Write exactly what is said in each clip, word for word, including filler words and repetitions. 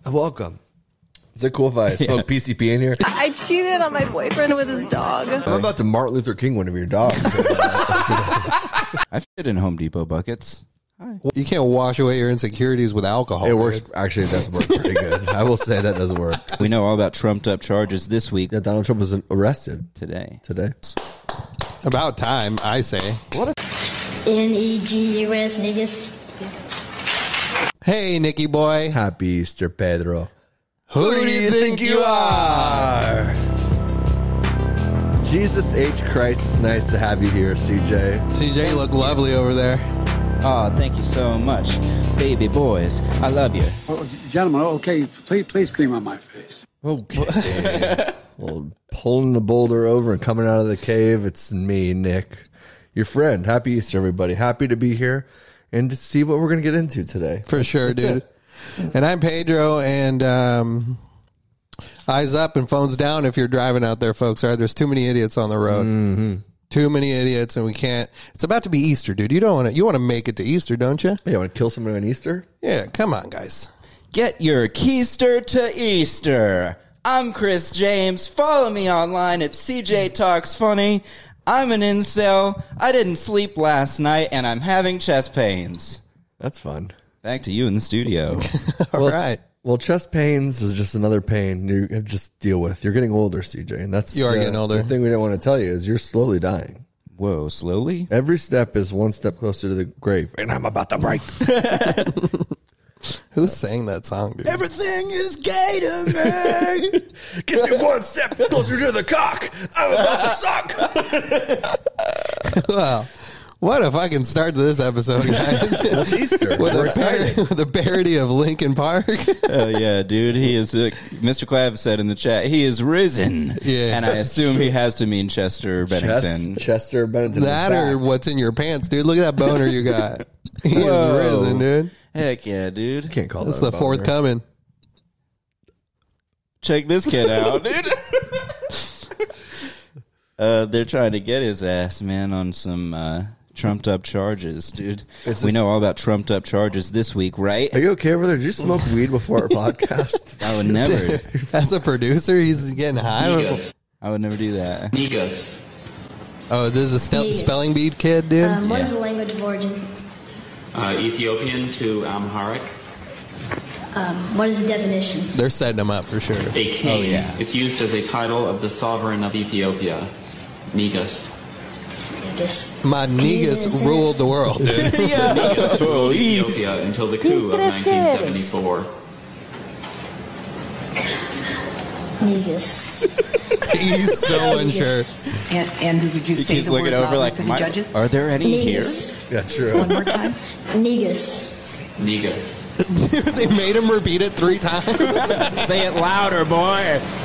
Welcome. Is it cool if I smoke yeah. P C P in here? I cheated on my boyfriend with his dog. I'm about to Martin Luther King one of your dogs. I've fit in Home Depot buckets. Hi. You can't wash away your insecurities with alcohol. It works. Dude. Actually, it does work pretty good. I will say that does work. We know all about trumped up charges this week. Yeah, Donald Trump was arrested today. Today. About time, I say. What? N E G U S niggas. Hey, Nicky boy. Happy Easter, Pedro. Who, Who do you think, think you are? Jesus H. Christ, it's nice to have you here, C J. C J, you look lovely over there. Oh, thank you so much. Baby boys, I love you. Oh, gentlemen, okay, please, please cream on my face. Okay. Well, pulling the boulder over and coming out of the cave, it's me, Nick, your friend. Happy Easter, everybody. Happy to be here and to see what we're going to get into today. For sure, That's dude. It. And I'm Pedro, and um, eyes up and phones down if you're driving out there, folks. All right, there's too many idiots on the road. Mm-hmm. Too many idiots, and we can't. It's about to be Easter, dude. You don't want to. You want to make it to Easter, don't you? Yeah, want to kill somebody on Easter? Yeah, come on, guys. Get your keister to Easter. I'm Chris James. Follow me online at C J Talks Funny. I'm an incel. I didn't sleep last night, and I'm having chest pains. That's fun. Back to you in the studio. All well, right. Well, chest pains is just another pain you have to just deal with. You're getting older, C J, and that's you are the, getting older. The thing we don't want to tell you is you're slowly dying. Whoa, slowly? Every step is one step closer to the grave, and I'm about to break. Who sang that song, dude? Everything is gay to me. Get me one step closer to the cock. I'm about to suck. Wow. What a fucking start to this episode, guys. It's Easter. With a, par- with a parody of Linkin Park. Oh, yeah, dude. He is, uh, Mister Clav said in the chat, he is risen. Yeah. And I assume he has to mean Chester Bennington. Chest, Chester Bennington. That or what's in your pants, dude. Look at that boner you got. He Whoa. is risen, dude. Heck yeah, dude. Can't call That's that the fourth coming. Check this kid out, dude. uh, they're trying to get his ass, man, on some uh, trumped up charges, dude. It's we know all about trumped up charges this week, right? Are you okay over there? Did you smoke weed before our podcast? I would never. As a producer, he's getting high. Negus. I would never do that. Negus. Oh, this is a stel- spelling bee kid, dude? Um, what yeah. is the language of origin? Uh, Ethiopian to Amharic. Um, what is the definition? They're setting them up for sure. A king. Oh, yeah. It's used as a title of the sovereign of Ethiopia. Negus. Negus. My Negus ruled the world, dude. Yeah. Negus ruled Ethiopia until the coup of nineteen seventy-four. Negus. He's so unsure. And, Andrew, would you he say keeps the looking word over like, for the judges? Are there any Negus. here? Yeah, true. One more time. Negus. Negus. Dude, they made him repeat it three times. Say it louder, boy.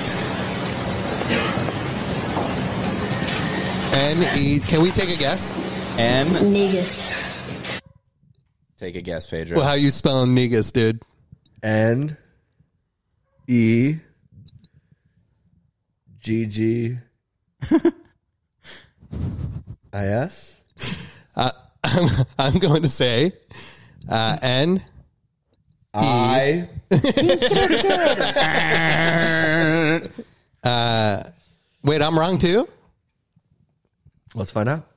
N E. Can we take a guess? N. Negus. Take a guess, Pedro. Well, how you spelling Negus, dude? N E G G I S. Uh, I'm, I'm going to say uh, N. I. uh, wait, I'm wrong too? Let's find out.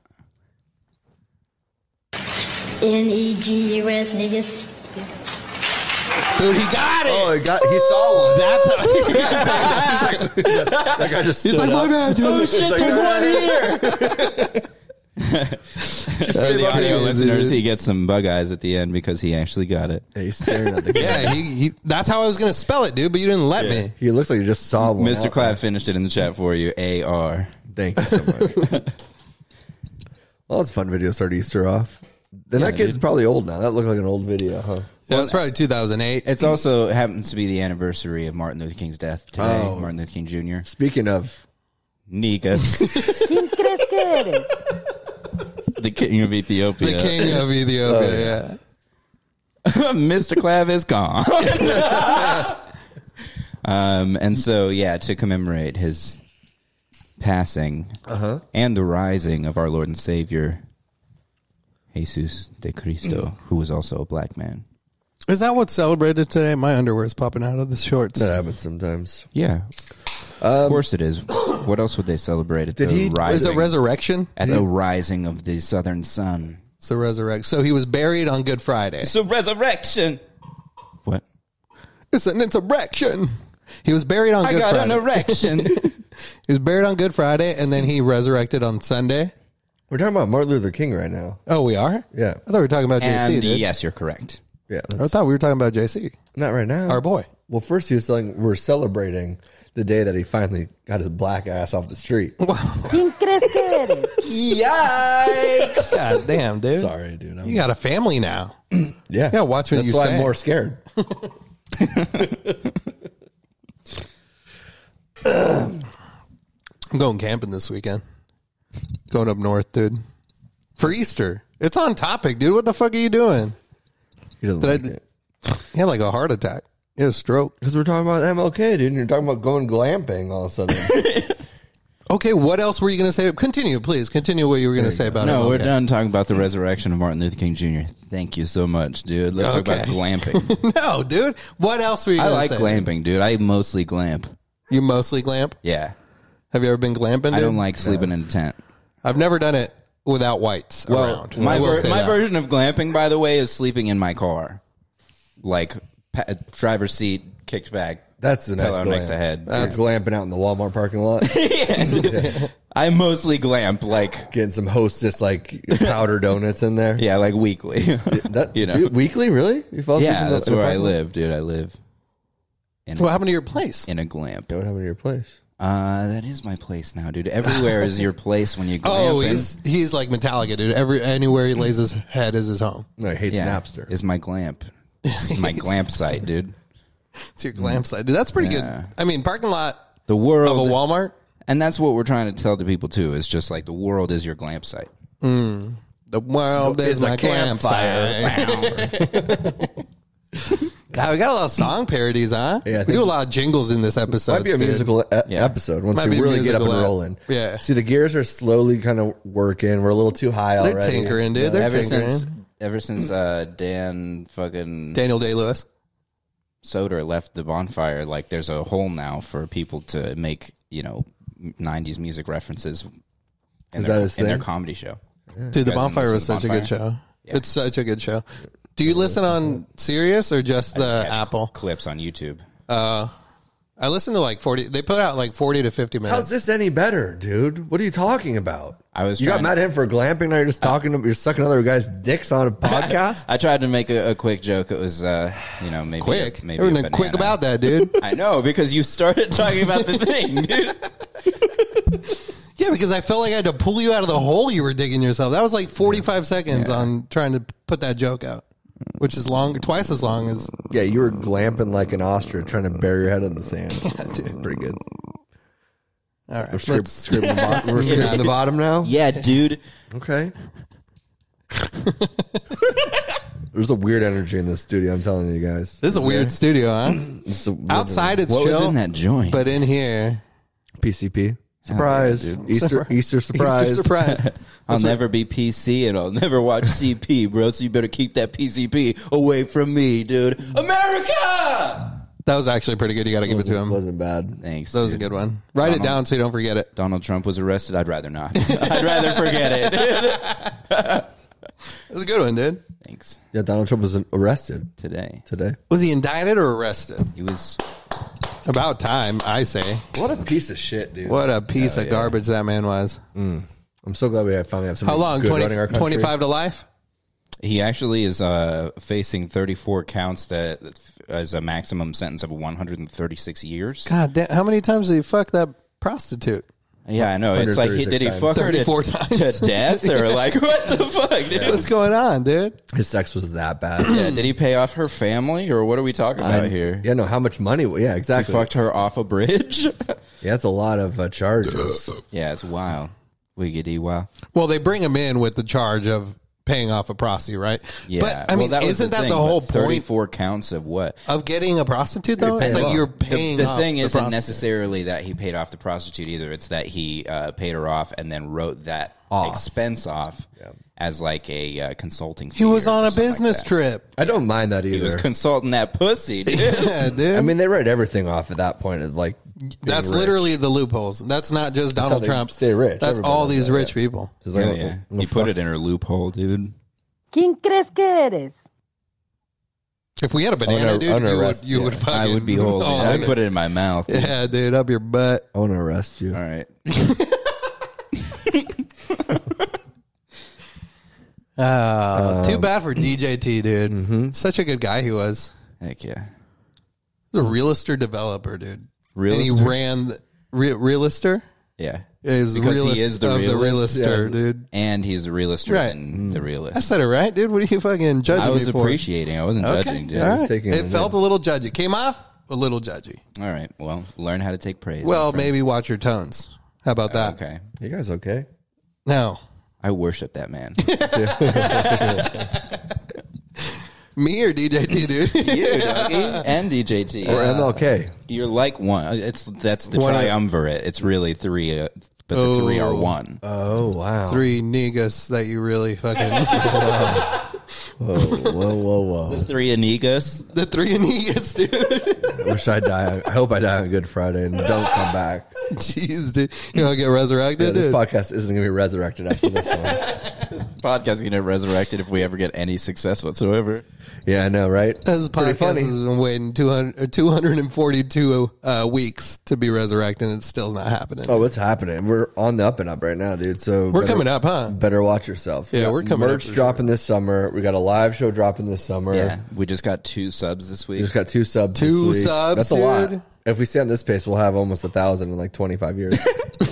N E G U S, Negus. Dude, he got it. Oh, he got. He saw one. That's how he got it. That guy just. He's like, my bad, dude. Oh shit, like, there's one here. For the audio listeners, he gets some bug eyes at the end because he actually got it. Yeah, he's staring at the camera. Yeah, he, he, that's how I was going to spell it, dude, but you didn't let Yeah. me. He looks like he just saw one. Mister Clav finished it in the chat for you. A R. Thank you so much. Well, it's a fun video to start Easter off. Then Yeah, that kid's dude. probably old now. That looked like an old video, huh? Yeah, it's probably two thousand eight. It's also happens to be the anniversary of Martin Luther King's death today. Oh. Martin Luther King Junior Speaking of, Negus. The king of Ethiopia. The king of Ethiopia, Oh, yeah. Mister Clav is gone. um, and so, yeah, to commemorate his passing uh-huh. and the rising of our Lord and Savior, Jesus de Cristo, who was also a black man. Is that what's celebrated today? My underwear is popping out of the shorts. That happens sometimes. Yeah. of course it is. What else would they celebrate? At Did the he- rising, Is it resurrection? At the rising of the southern sun. It's the resurrection. So he was buried on Good Friday. It's a resurrection. What? It's an insurrection. He was buried on I Good got Friday. an erection. He was buried on Good Friday, and then he resurrected on Sunday. We're talking about Martin Luther King right now. Oh, we are? Yeah. I thought we were talking about J C, and dude. yes, you're correct. Yeah. I That's thought we were talking about J C. not right now. Our boy. Well, first he was saying we're celebrating the day that he finally got his black ass off the street. ¿Quién crees que eres? Yikes! God damn, dude. Sorry, dude. I'm, You got a family now. yeah. Yeah, watch what That's you why say. I'm more scared. I'm going camping this weekend. Going up north, dude. For Easter. It's on topic, dude. What the fuck are you doing? He doesn't Did like I- it. He had like a heart attack. He had a stroke. Because we're talking about M L K, dude. And you're talking about going glamping all of a sudden. Okay, what else were you going to say? Continue, please. Continue what you were going to say about it. No, we're Okay. done talking about the resurrection of Martin Luther King Junior Thank you so much, dude. Let's talk about Okay. glamping. No, dude. What else were you I going to like say? glamping, dude. I mostly glamp. You mostly glamp? Yeah. Have you ever been glamping? I dude? don't like sleeping in a tent. I've never done it without whites Well, around. my I will ver- say my that. version of glamping, by the way, is sleeping in my car, like pa- driver's seat, kicked back. That's a nice Pillow glamp. next to head. That's glamping out in the Walmart parking lot. I mostly glamp, like Getting some Hostess like powder donuts in there. yeah, like weekly. That, You know. dude, weekly, really? You fall asleep yeah, in the- that's in the where I parking lot? live, dude. I live in What happened to your place? in a glamp. Yeah, what happened to your place? Uh, that is my place now, dude. Everywhere is your place when you glamp. Oh, he's he's like Metallica, dude. Every anywhere he lays his head is his home. No, he hates yeah, Napster. is my glamp. It's my glamp site, dude. It's your glamp site, dude. That's pretty Yeah. good. I mean, parking lot The of world a Walmart. And that's what we're trying to tell the people too. Is just like the world is your glamp site. The world It's is a my glamp site. God, we got a lot of song parodies, huh? Yeah, I we think- do a lot of jingles in this episode. Might be a dude. musical e- Yeah. episode once Might we be a really get up and musical ep- rolling. yeah. See, the gears are slowly kind of working. We're a little too high They're already. tinkering, dude. They're ever tinkering. since ever since uh, Dan fucking Daniel Day-Lewis. Soder left the bonfire, like there's a hole now for people to make, you know, nineties music references in, Is their, that his in their thing? comedy show. Dude, the guys Bonfire listen was to such a good Bonfire? show. Yeah. It's such a good show. Do you listen on Sirius or just the Catch Apple? clips on YouTube. Uh, I listen to like forty. They put out like forty to fifty minutes. How's this any better, dude? What are you talking about? I was You got trying mad to- at him for glamping. Now you're just talking. to, you're sucking other guys' dicks on a podcast. I tried to make a, a quick joke. It was, uh, you know, maybe quick? A, maybe Everything a quick banana. about that, dude. I know because you started talking about the thing, dude. Yeah, because I felt like I had to pull you out of the hole you were digging yourself. That was like forty-five seconds Yeah. on trying to put that joke out, which is long, twice as long as. Yeah, you were glamping like an ostrich, trying to bury your head in the sand. dude. Pretty good. All right, We're, scrap- let's- scraping the bottom, we're scraping the bottom now. Yeah, dude. Okay. There's a weird energy in this studio. I'm telling you guys. This is a weird studio, huh? It's a- Outside it's What chill, was in that joint? but in here, P C P surprise. yeah, dude. Easter Surprise. Easter surprise. Easter surprise. I'll That's what- never be P C and I'll never watch C P, bro. So you better keep that P C P away from me, dude. America! That was actually pretty good. You got to give it to him. Wasn't bad. Thanks. That was a dude. good one. Write it Donald- down so you don't forget it. Donald Trump was arrested. I'd rather not. I'd rather forget it. It was a good one, dude. Thanks. Yeah, Donald Trump was arrested Today today. Was he indicted or arrested? he was. About time, I say. What a piece of shit, dude. What a piece of garbage that man was. I'm so glad we have finally have How somebody long? good twenty, running our country. twenty-five to life? He actually is uh, facing thirty-four counts that as a maximum sentence of one hundred thirty-six years. God damn, how many times did he fuck that prostitute? Yeah, I know. It's like, he, did he times. fuck her to, thirty-four times. to death or like what the fuck? Dude? What's going on, dude? His sex was that bad. Yeah, did he pay off her family or what are we talking about I- here? Yeah, no, how much money? Yeah, He exactly. fucked her off a bridge. Yeah, that's a lot of uh, charges. Yeah, it's wild. Wiggity wow. Well, they bring him in with the charge of paying off a prostitute, right? Yeah. But I Well, mean, that was isn't the that thing, the whole but point thirty-four counts of what? of getting a prostitute? Though You're it's paying like off. you're The, paying. the off thing the isn't prostitute. necessarily that he paid off the prostitute either. It's that he uh, paid her off and then wrote that Off. expense off as like a uh, consulting fee. He was or on a something like business that. trip. I don't mind that either. He was consulting that pussy, dude. Yeah, dude. I mean, they write everything off at that point. Of like, being That's rich. literally the loopholes. That's not just how Donald they Trump. stay rich. That's Everybody all does these that, rich yeah. people. It's like, Yeah, I'm yeah. gonna- I'm He gonna put fuck- it in her loophole, dude. ¿Quién crees que eres? If we had a banana, gonna- dude, I'm gonna you would, arrest- you yeah. would fucking. I would be holding oh, it. I'd put it in my mouth. dude. Yeah, dude, up your butt. I want to arrest you. All right. Uh, too bad for D J T, dude. Mm-hmm. Such a good guy he was. Heck yeah. He was a realtor developer, dude. Realtor? And he ran the re- realtor. Yeah. Yeah, he was Because realist he is the of the realist. realtor, Yeah. dude. And he's a realtor Right. and the I realist. said it right, dude. What are you fucking judging I was me for? appreciating. I wasn't Okay, judging, dude. all was right. taking It it felt in. a little judgy. Came off a little judgy. All right. Well, learn how to take praise. Well, my friend. maybe watch your tones. How about that? Okay. You guys okay? No. I worship that man. Me or D J T, dude? You, doggy. And D J T. Or M L K? You're like one. It's That's the One of- triumvirate. It's really three, uh, but the three are one. Oh wow! Three niggas that you really fucking... Whoa, whoa, whoa, whoa! Three Anigas. the three niggas, dude. I wish I die. I hope I die on Good Friday and don't come back. Jeez, dude. You want to get resurrected, Yeah, this dude? podcast isn't going to be resurrected after this one. Podcast is going to resurrect it if we ever get any success whatsoever. Yeah, I know, right? This Pretty podcast funny. has been waiting two hundred, two hundred forty-two uh, weeks to be resurrected, and it's still not happening. Oh, what's happening? We're on the up and up right now, dude. So We're better- coming up, huh? Better watch yourself. Yeah, We got we're coming up Merch for dropping this summer. We got a live show dropping this summer. Yeah. We just got two subs this week. We just got two subs. Two this week. subs, That's a lot. dude. If we stay on this pace, we'll have almost a thousand in like twenty-five years.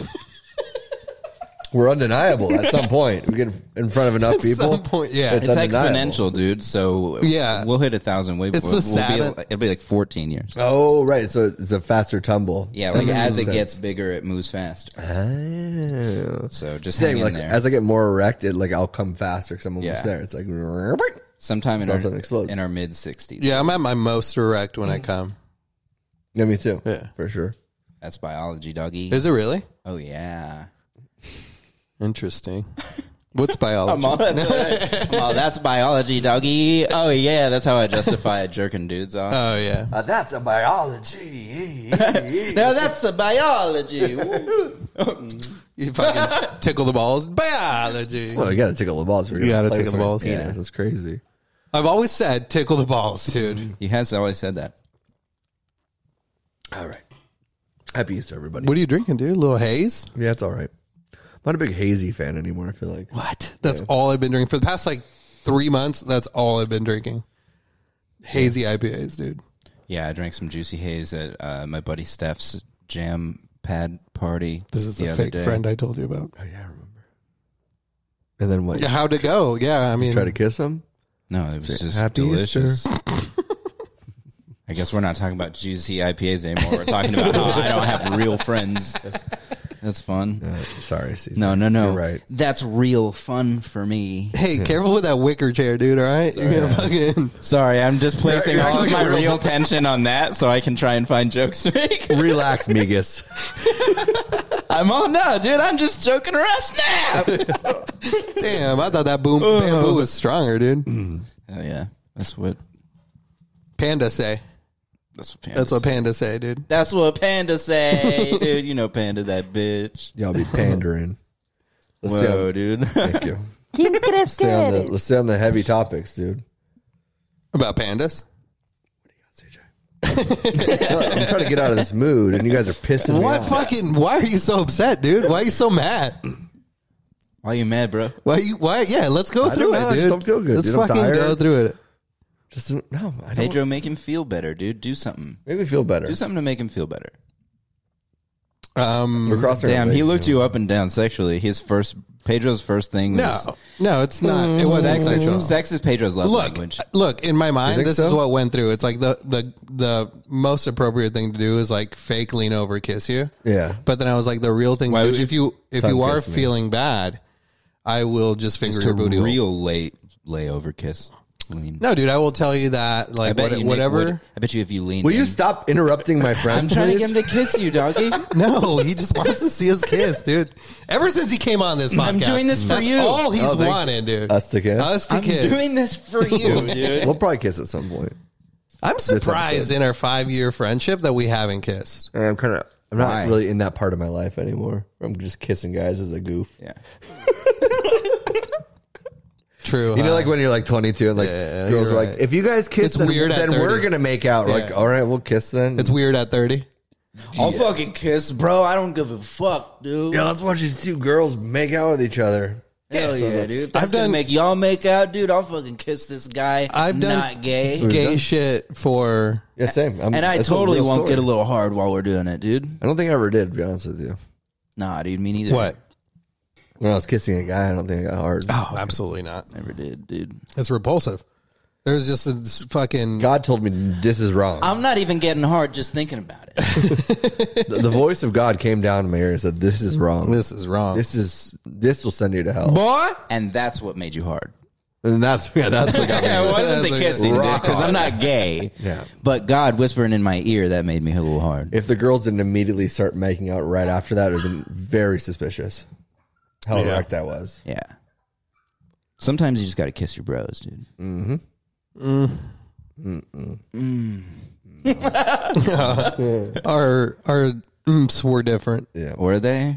We're undeniable at some point. We get in front of enough At people. some point, yeah. It's undeniable. exponential, dude. So Yeah. we'll hit a thousand. Way It's we'll, the we'll sad- be, it'll be like fourteen years. Oh, right. So it's a faster tumble. Yeah, That like makes as it sense. gets bigger, it moves faster. Oh. So just Same, hang in like there. as I get more erected, like I'll come faster because I'm almost Yeah. there. It's like Sometime in So our something explodes. in our mid sixties. Yeah, I'm at my most erect when I come. yeah, me too. Yeah. for sure. That's biology, doggy. Is it really? Oh yeah. Interesting. What's biology? Oh, that's, oh, that's biology, doggy. Oh yeah, that's how I justify jerking dudes off. Oh, yeah. Uh, that's a biology. now that's a biology. You fucking tickle the balls. Biology. Well, you got to tickle the balls. You gotta tickle the balls. Yeah, Yeah. that's crazy. I've always said tickle the balls, dude. He has always said that. All right. Happy Easter, everybody. What are you drinking, dude? A little haze? Yeah, it's all right. I'm not a big hazy fan anymore. I feel like What? That's all I've been drinking. For the past, like, three months, that's all I've been drinking. Hazy I P As, dude. Yeah, I drank some Juicy Haze at uh, my buddy Steph's jam pad party. This is the, other fake day. friend I told you about. Oh yeah, I remember. And then what? Yeah, how'd it go? Yeah, I mean, Try to kiss him. No, it was Say, just "Happy delicious. I guess we're not talking about juicy I P As anymore. We're talking about how I don't have real friends. That's fun. Uh, sorry, C J. No, no, no. You're right. That's real fun for me. hey, careful with that wicker chair, dude, all right? You're gonna fucking... Sorry, I'm just placing You're all of acting my like a real- real tension on that so I can try and find jokes to make. Relax, Migas. I'm on now, dude. I'm just joking around. Snap! Damn, I thought that boom bamboo was stronger, dude. Oh, yeah. That's what... Panda say. That's what pandas That's what say. panda say, dude. That's what Panda say, dude. You know Panda, that bitch. Y'all be pandering. Let's stay Whoa, on, dude. thank you. ¿Quién crees que Stay on the, eres? let's stay on the heavy topics, dude. About pandas? C J. No, I'm trying to get out of this mood, and you guys are pissing me What off. fucking? Why are you so upset, dude? Why are you so mad? Why you mad, bro? Why you? Why? Yeah, let's go I through don't know, it, I dude. just don't feel good, Let's dude. I'm fucking go tired. through it. Just no, I don't. Pedro, make him feel better, dude. Do something. Make me feel better. Do something to make him feel better. Um, We're crossing our Damn, he legs, looked know. you up and down sexually. His first, Pedro's first thing no, was no, it's not. It wasn't sex. sexual. Is, sex is Pedro's love Look, language. look. In my mind, think this so? is what went through. It's like the the the most appropriate thing to do is like fake lean over, kiss you. Yeah. But then I was like, the real thing Why to would do, you if you if tongue you are kiss me? feeling bad, I will just finger Just your a booty hole. real late layover kiss. Lean. No, dude, I will tell you that. I Like bet what, you, Nick, whatever. would- I bet you if you lean. Will you in- stop interrupting my friend? I'm trying please? to get him to kiss you, doggy. No, he just wants to see us kiss, dude. Ever since he came on this podcast, I'm doing this for that's you. all he's Oh, thank- wanted, dude. Us to kiss? Us to I'm kiss. doing this for you, dude. We'll probably kiss at some point. I'm surprised episode. in our five year friendship that we haven't kissed. And I'm kind of. I'm not Why? really in that part of my life anymore. I'm just kissing guys as a goof. Yeah. True. You know, huh? like when you're like twenty-two and like Yeah, girls you're are like, right. if you guys kiss, It's then, weird at then we're thirty. gonna make out. Like, Yeah. all right, we'll kiss then. It's weird at thirty. I'll fucking kiss, bro. I don't give a fuck, dude. Yeah, let's watch these two girls make out with each other. Hell so yeah, that's- dude. If that's I've gonna done- make y'all make out, dude, I'll fucking kiss this guy. I've done not gay. we've Gay done. shit for. Yeah, same. I'm, And I that's totally real won't story. get a little hard while we're doing it, dude. I don't think I ever did, to be honest with you. Nah, dude, me neither. What? When I was kissing a guy, I don't think I got hard. Oh, absolutely not. Never did, dude. It's repulsive. There's just this fucking. God told me this is wrong. I'm not even getting hard just thinking about it. the, the voice of God came down to my ear and said, "This is wrong. This is wrong. This is this will send you to hell." Boy! And that's what made you hard. And that's yeah, that's what got me. It wasn't the That's kissing, rock because I'm on. not gay. Yeah. But God whispering in my ear, that made me a little hard. If the girls didn't immediately start making out right after that, it would have been very suspicious. How Yeah. erect I was. Yeah. Sometimes you just got to kiss your bros, dude. Our our oomph were different. Yeah. Were they?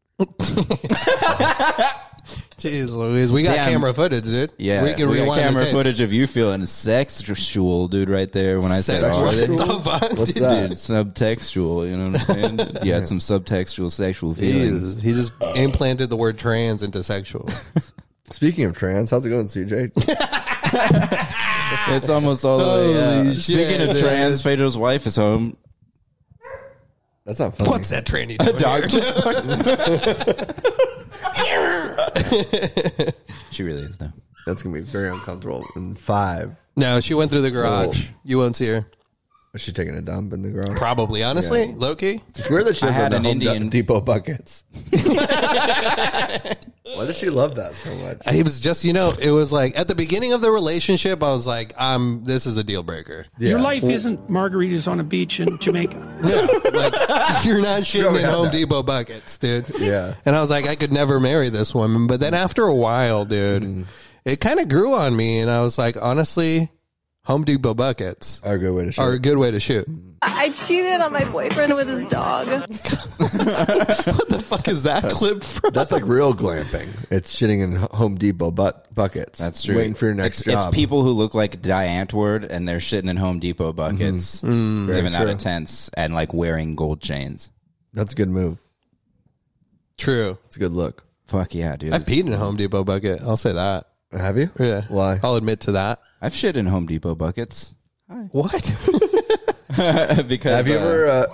Jeez Louise, we got Damn. camera footage, dude. Yeah. we can we got rewind camera the tapes. footage of you feeling sexual, dude, right there when I said, Sexual? are they? What the fuck? What's Dude, that? Dude, subtextual, you know what I'm saying? You had some subtextual sexual He, feelings. is, he just implanted the word trans into sexual. Speaking of trans, how's it going, C J? It's almost all the way Holy out. shit, Speaking of dude. trans, Pedro's wife is home. That's not funny. What's that tranny doing Dog here? just She really is, though. That's gonna be very uncomfortable. In five, No, she went through the garage. Cool. You won't see her. is she taking a dump in the garage? Probably, honestly, low key. It's weird that she I has had the an Home Indian- Depot buckets. Why does she love that so much? It was just, you know, it was like at the beginning of the relationship, I was like, um, this is a deal breaker. Your Yeah. life isn't margaritas on a beach in Jamaica. Like, you're not Sure, shitting we in had Home that. Depot buckets, dude. Yeah. And I was like, I could never marry this woman. But then after a while, dude, Mm. it kind of grew on me. And I was like, honestly, Home Depot buckets Are a good way to show. are a good way to shoot. I cheated on my boyfriend with his dog. What the fuck is that clip from? That's like real glamping. It's shitting in Home Depot butt buckets. That's true. Waiting for your next it's, job. It's people who look like Die Antwoord and they're shitting in Home Depot buckets, living Very out true. of tents and like wearing gold chains. That's a good move. True. It's a good look. Fuck yeah, dude. I It's- peed in a Home Depot bucket. I'll say that. Have you? Yeah. Why? I'll admit to that. I've shit in Home Depot buckets. What? because Have you uh, ever? Uh,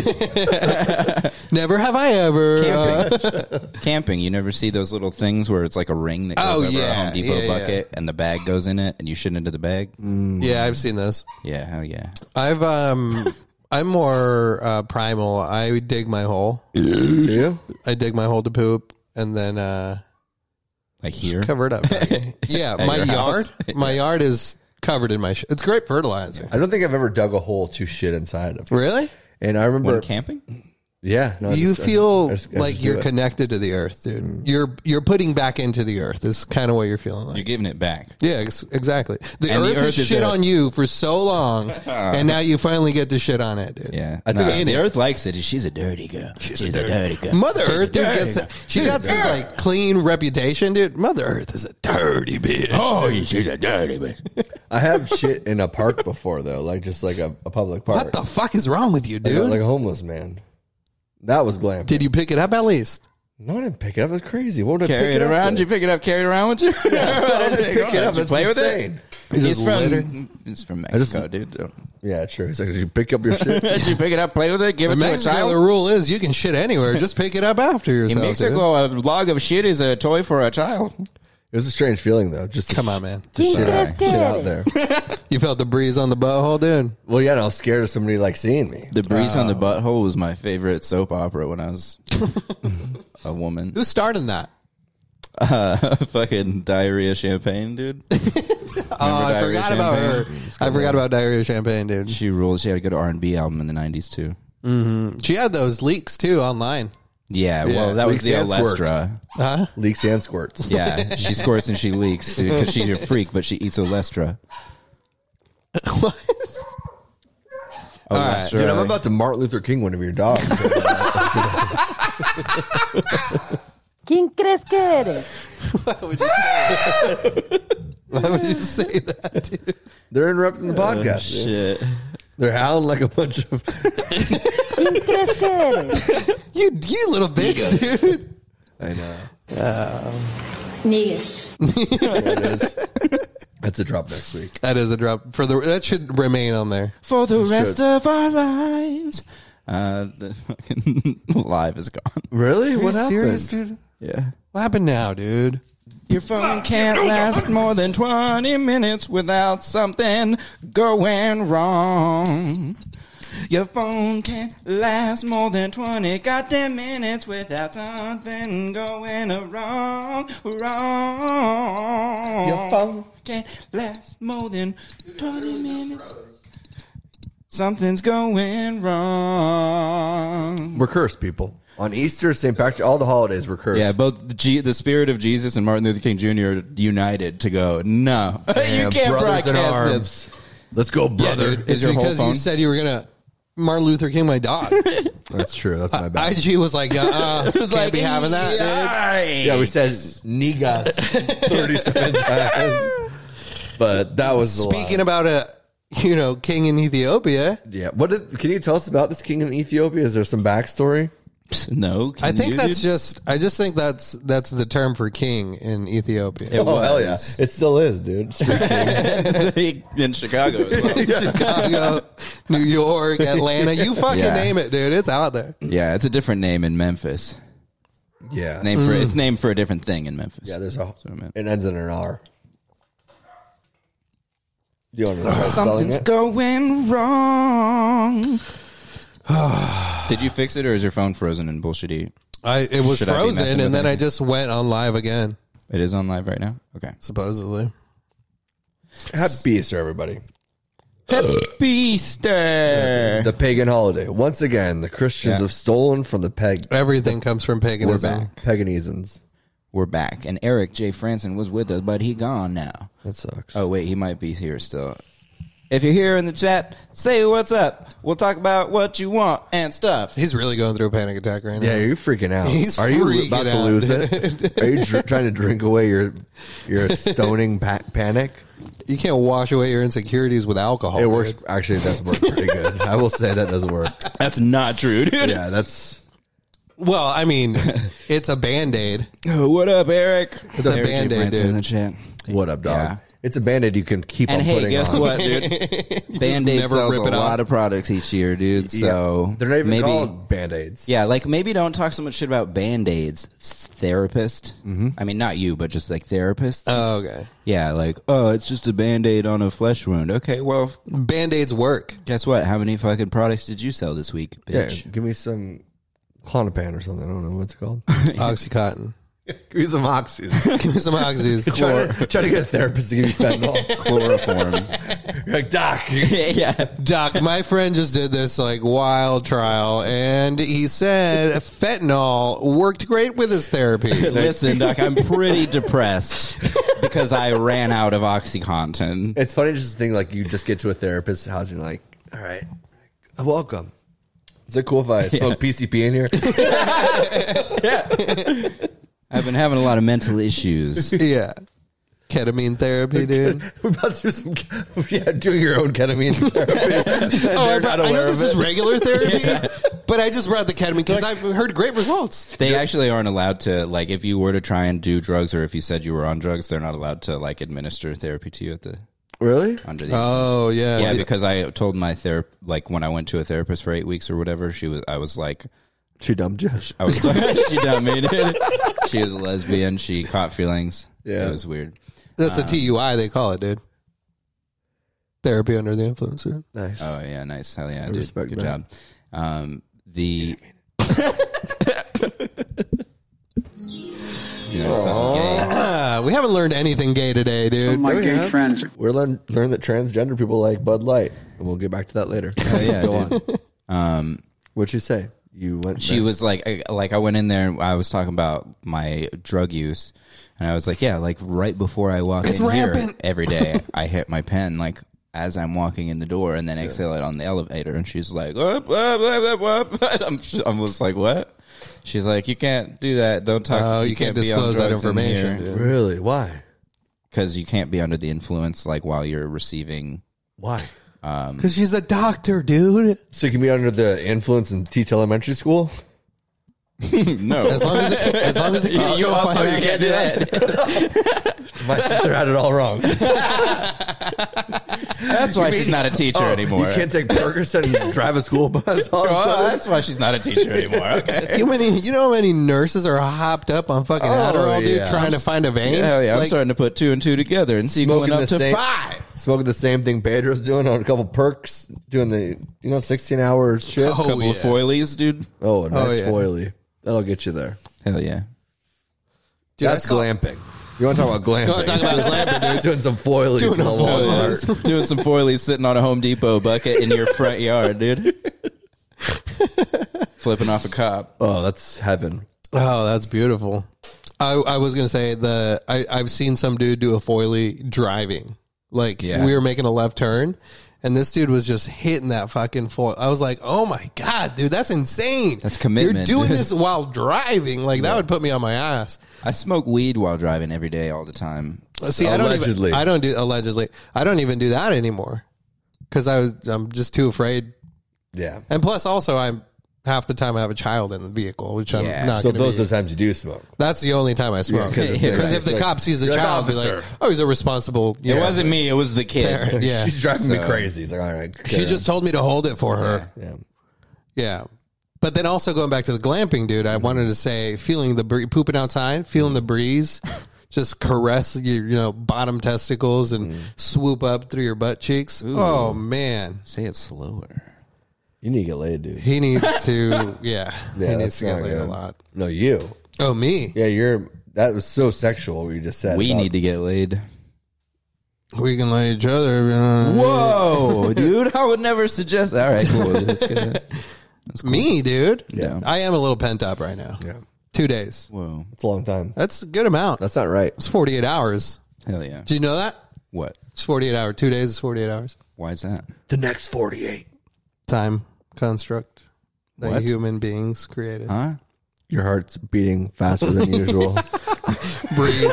Never have I ever. uh, camping. camping, you never see those little things where it's like a ring that goes Oh, over yeah. a Home Depot Yeah, yeah. bucket and the bag goes in it and you shit into the bag. yeah, I've seen those. Yeah, hell yeah. I've um I'm more uh, primal. I dig my hole. do you? I dig my hole to poop and then uh Like here. cover it up. yeah, At my your yard. house? My yard is covered in my shit. It's great fertilizer. I don't think I've ever dug a hole to shit inside of. Really? And I remember, When camping? yeah, no, I You just- I- feel I just- I like just do you're it. connected to the earth, dude. You're you're putting back into the earth. Is kind of what you're feeling like. You're giving it back. Yeah, ex- exactly. The And the earth, earth has is shit a- on you for so long, and now you finally get to shit on it, dude. Yeah. I took Nah, a- the Earth likes it. She's a dirty girl. She's, a dirty, girl. Mother She's a Earth, dude, dirty gets girl. she got this like clean reputation, dude. Mother Earth is a dirty bitch. Oh, she's a dirty bitch. I have shit in a park before though, like just like a, a public park. What the fuck is wrong with you, Like a, dude? like a homeless man. That was glam. Did you pick it up at least? No, I didn't pick it up. It's crazy. What would I Carry pick it up around? with? You pick it up, carry it around with you? Why would I pick it up? Did you It's play with insane. it? You It's just from, litter? it's from just- Mexico, dude. Don't- Yeah, true. He's like, did you pick up your shit? Did you pick it up, play with it, give In it to a Mexico, the child? rule is you can shit anywhere. Just pick it up after In yourself. Mexico, a log of shit is a toy for a child. It was a strange feeling though. Just to Come sh- on, man. to shit, out, ¿Quién shit out crees there. You felt the breeze on the butthole, dude. Well, yeah, and I was scared of somebody like seeing me. The Breeze on the Butthole was my favorite soap opera when I was a woman. Who starred in that? Uh, fucking diarrhea champagne, dude. Oh, I Diarrhea forgot about her. Champagne? I forgot about Diarrhea Champagne, dude. She ruled. She had a good R and B album in the nineties too. Mm-hmm. She had those leaks too online. Yeah, Yeah. well, that Leaks was the and squirts. Olestra. Huh? Leaks and squirts. Yeah, she squirts and she leaks, dude, because she's a freak, but she eats Olestra. What? All right. Olestra. Dude, I'm about to Martin Luther King one of your dogs. ¿Quién crees que eres? Why would you say that? Why would you say that, dude? They're interrupting the podcast. dude. Shit. They're howling like a bunch of. ¿Quién crees que eres? You, you little bitch, dude. I know. Niggas. That is. That's a drop next week. That is a drop for the. That should remain on there. For the rest should. of our lives. Uh, the fucking live is gone. Really? Are What you happened? serious, dude? Yeah. What happened now, dude? Your phone can't last more than twenty minutes without something going wrong. Your phone can't last more than twenty goddamn minutes without something going wrong. Wrong. Your phone can't last more than twenty minutes. Something's going wrong. We're cursed, people. On Easter, Saint Patrick, all the holidays were cursed. Yeah, both the, G, the spirit of Jesus and Martin Luther King Junior united to go, no, you Damn, can't brothers in broadcast arms. this. Let's go, brother. Dude, it's your whole because you phone? said you were gonna Martin Luther King my dog. That's true. That's my bad. I G was like, uh, It was can't like, be having that. Dude. yeah, we said Nigas thirty-seven times. But that was the Speaking lie. about a, you know, king in Ethiopia, Yeah. What did, can you tell us about this king in Ethiopia? Is there some backstory? No, I think you, that's dude? just. I just think that's that's the term for king in Ethiopia. It Oh, hell yeah. was. It still is, dude. Street king. in Chicago as well. Chicago, New York, Atlanta. You fucking Yeah. name it, dude. It's out there. Yeah, it's a different name in Memphis. Yeah. Name for it's named for a different thing in Memphis. Yeah, there's a. what I meant. It ends in an R. Do you want to try spelling Something's it? going wrong. Did you fix it, or is your phone frozen and bullshitty? I it was Should I be frozen, messing with and then I anything? just went on live again. It is on live right now. Okay. Supposedly, Happy Easter, everybody. Easter. The pagan holiday. Once again, the Christians Yeah. have stolen from the peg everything comes from paganism. We're back. paganisms. We're back, and Eric J. Franson was with us, but he gone now. That sucks. Oh wait, he might be here still. If you're here in the chat, say what's up. We'll talk about what you want and stuff. He's really going through a panic attack right now. Yeah, you're freaking out. He's Are you freaking about to out, lose dude. it? Are you dr- trying to drink away your your stoning pa- panic? You can't wash away your insecurities with alcohol. It dude. works. Actually, it does work pretty good. I will say that doesn't work. That's not true, dude. Yeah, that's Well, I mean, it's a Band-Aid. Oh, what up, Eric? It's a Eric J. Band-Aid, Franson dude. in the chat. what up, dog. Yeah. It's a Band-Aid you can keep And on hey, putting guess on. what, dude? Band-Aid never sells rip a it off. lot of products each year, dude. So Yeah, they're not even maybe, called Band-Aids. yeah, like maybe don't talk so much shit about Band-Aids. It's therapist. Mm-hmm. I mean, not you, but just like therapists. Oh, okay. yeah, like, oh, it's just a Band-Aid on a flesh wound. Okay, well, Band-Aids work. guess what? How many fucking products did you sell this week, Yeah, bitch? give me some Clonopin or something. I don't know what's it called. Oxycontin. give me some oxys. Give me some oxys. try, to, try to get a therapist to give you fentanyl. Chloroform. You're like, Doc. yeah. Doc, my friend just did this like wild trial, and he said fentanyl worked great with his therapy. Listen, Doc, I'm pretty depressed because I ran out of OxyContin. It's funny just to think like you just get to a therapist's house and you're like, all right, welcome. Is it cool if I smoke Yeah. P C P in here? I've been having a lot of mental issues. Yeah. Ketamine therapy, dude. We're about to do some, yeah, doing your own ketamine therapy. Oh, I, They're brought, not I know aware this of is it. regular therapy, but I just brought the ketamine because I've heard great results. They actually aren't allowed to, like, if you were to try and do drugs or if you said you were on drugs, they're not allowed to, like, administer therapy to you at the, Really? under the, Oh, yeah. yeah, because I told my therapist, like, when I went to a therapist for eight weeks or whatever, she was, I was like, She dumped you. I was like, she done me, dude. She was a lesbian. She caught feelings. Yeah. It was weird. That's a T U I, they call it, dude. Therapy under the influence. Dude. Nice. Oh, yeah, nice. Hell yeah, I dude. respect Good that. job. Um, the You know, something gay. Uh, we haven't learned anything gay today, dude. My we gay have. friends. We're learn learn that transgender people like Bud Light, and we'll get back to that later. Oh, yeah, Go dude. on. Um, What'd she say? You went. she there. was like, I, like I went in there and I was talking about my drug use, and I was like, yeah, like right before I walk It's in rampant. here every day, I hit my pen like as I'm walking in the door, and then exhale it on the elevator, and she's like, whoop, whoop, whoop, whoop, whoop. I'm, I was like, what? She's like, you can't do that. Don't talk. Oh, you can't disclose that information, dude. Really? Why? Because you can't be under the influence like while you're receiving. Why? Because she's a doctor, dude. So you can be under the influence and teach elementary school? No, As long as it, as long as it keeps you going also fine. you can't do that. My sister had it all wrong. That's why she's not a teacher Oh, anymore. You can't take Percocet and drive a school bus all of a Oh, sudden? that's why she's not a teacher anymore. Okay. You, many, you know how many nurses are hopped up on fucking Oh, Adderall, dude, yeah. trying to find a vein? Hell yeah, I'm Like, starting to put two and two together and sequeling up the to same, five. Smoking the same thing Pedro's doing on a couple perks, doing the you know sixteen hour shift. Oh, Couple yeah. of foilies, dude. Oh, a nice Oh, yeah. foily. That'll get you there. Hell yeah. dude, I That's saw- glamping. You want to talk about glamping? You wanna talk about glamping, dude? Doing some foilies Doing in the a Walmart. foilies. Doing some foilies sitting on a Home Depot bucket in your front yard, dude. Flipping off a cop. Oh, that's heaven. Oh, that's beautiful. I, I was gonna say the I, I've seen some dude do a foilie driving. Like Yeah. we were making a left turn, and this dude was just hitting that fucking foil. I was like, oh my god, dude, that's insane. That's commitment. You're doing this while driving. Like that would put me on my ass. I smoke weed while driving every day, all the time. See, I don't Allegedly. even. I don't do allegedly. I don't even do that anymore because I was. I'm just too afraid. Yeah. And plus, also, I'm half the time I have a child in the vehicle, which I'm Yeah. not. So gonna those be. are the times you do smoke. That's the only time I smoke. 'cause Because it's- if the like- cop sees the you're like, child, be like, "Officer." "Oh, he's a responsible." It wasn't me, it was the kid. parent. Yeah, She's driving me So- crazy. He's like, all right. she just told me to hold it for her. Yeah. Yeah. But then also going back to the glamping, dude, I wanted to say feeling the bree- pooping outside, feeling the breeze, just caress your you know bottom testicles and swoop up through your butt cheeks. Oh man, Say it slower. You need to get laid, dude. he needs to. Yeah, Yeah, he needs that's to get not laid a good. lot. No, you. Oh me, Yeah, you're. That was so sexual what you just said. We about- need to get laid. we can lay each other. You know. Whoa, dude. I would never suggest that. All right, cool. That's good. Me, dude. Yeah. I am a little pent up right now. Yeah. Two days. Whoa. It's a long time. That's a good amount. That's not right. It's forty-eight hours. Hell yeah. Do you know that? What? It's forty-eight hours. Two days is forty-eight hours. Why is that? The next forty-eight. Time construct that What? human beings created. Huh? Your heart's beating faster than usual. Breathe.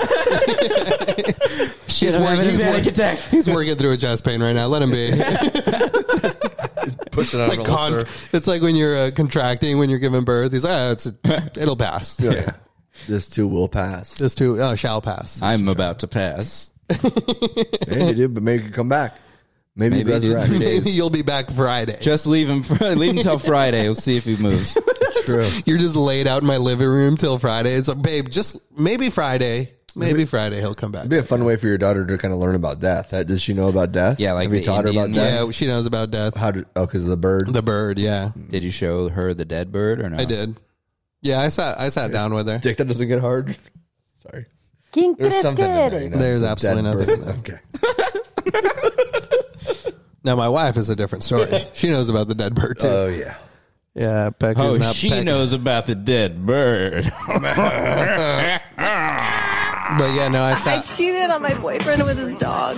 Shit, I'm having a panic attack. He's working through a chest pain right now. Let him be. Pushing It's out like an con- ulcer. it's like when you're uh, contracting when you're giving birth. He's like, ah, it's it'll pass. Yeah. This too will pass. Just to uh, shall pass. I'm about to pass. Maybe, dude, but maybe you could come back. Maybe, Maybe, dude. resurrect. Maybe you'll be back Friday. Just leave him. For, leave him until Friday. We'll see if he moves. True. You're just laid out in my living room till Friday. It's like, babe, just maybe Friday. Maybe Friday he'll come back. It'd be a fun way for your daughter to kind of learn about death. Uh, Does she know about death? Yeah, like Have you the taught her about Indian- death? Yeah, she knows about death. How did? Oh, because of the bird. The bird, yeah. Did you show her the dead bird or no? I did. Yeah, I sat I sat down with her. Dick that doesn't get hard. Sorry. ¿Quién There's crees something que in there. eres? You know, There's the absolutely dead nothing bird. Okay. Now my wife is a different story. She knows about the dead bird too. Oh yeah. Yeah, Pecker's Oh, not she Pecker. knows about the dead bird. But yeah, no, I I sat. cheated on my boyfriend with his dog.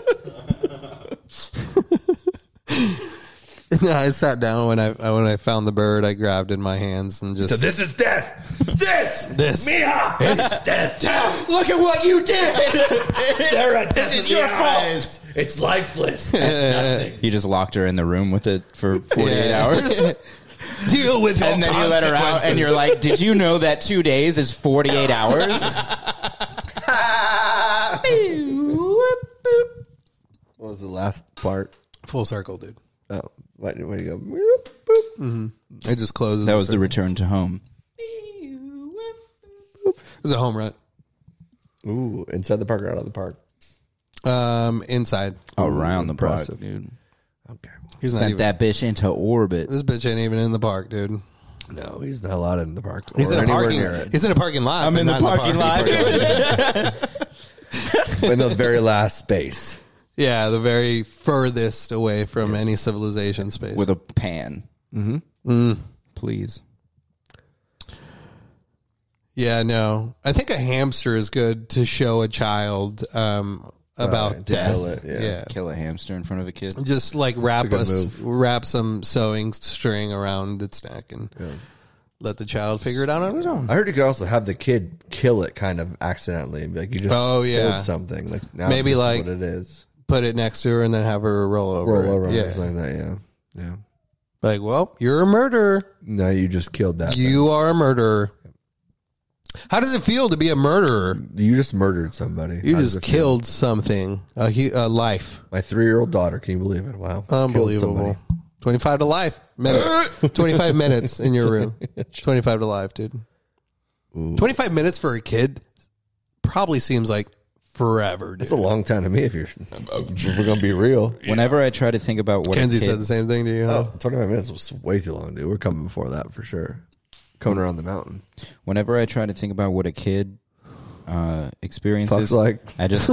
No, I sat down when I when I found the bird. I grabbed it in my hands and just. So this is death. This. This. Mija is death. Look at what you did. Stare at death This is in the your fault. eyes. It's lifeless. You just locked her in the room with it for forty-eight Yeah. hours. Deal with your And then you let her out and you're like, did you know that two days is forty-eight hours? What was the last part? full circle, dude. Oh, why did you go? Boop, boop. It just closes. That was the return to home. It was a home run. Ooh, inside the park or out of the park? Um, inside. Around the park, impressive. dude. Okay. He's not Sent even. that bitch into orbit. This bitch ain't even in the park, dude. No, he's not allowed in the park. He's or in a anywhere parking. near it. He's in a parking lot. I'm but in the not parking lot. in the very last space. Yeah, the very furthest away from yes. any civilization space. With a pan. Mm-hmm. Mm. Please. Yeah, no. I think a hamster is good to show a child um, about uh, death. Kill it, yeah. yeah. Kill a hamster in front of a kid. Just like wrap us, wrap some sewing string around its neck and yeah. let the child figure it out on his own. I heard you could also have the kid kill it kind of accidentally. Like you just oh, yeah. killed something. Like now maybe this like is what it is. Put it next to her and then have her roll over. Roll over. Yeah. Or something like that. Yeah. Yeah. Like, well, you're a murderer. No, you just killed that. You thing. are a murderer. How does it feel to be a murderer? You just murdered somebody. You How just killed something. A, a life. My three-year-old daughter. Can you believe it? Wow. Unbelievable. twenty-five to life. Minutes. twenty-five minutes in your room. twenty-five to life, dude. Ooh. twenty-five minutes for a kid probably seems like forever, dude. That's a long time to me if you're if we're going to be real. Whenever I try to think about what Kenzie a kid, said the same thing to you, huh? Oh, twenty-five minutes was way too long, dude. We're coming before that for sure. Coming around the mountain. Whenever I try to think about what a kid uh, experiences, Fuck's like. I just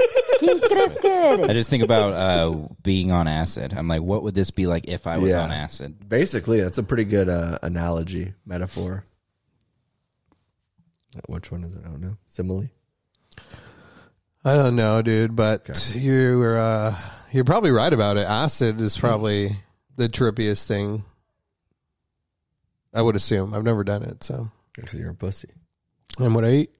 I just think about uh, being on acid. I'm like, what would this be like if I was yeah. on acid? Basically, that's a pretty good uh, analogy, metaphor. Which one is it? I don't know. Simile? I don't know, dude, but okay. you're, uh, you're probably right about it. Acid is probably the trippiest thing. I would assume. I've never done it, so. Because you're a pussy. And what I eat?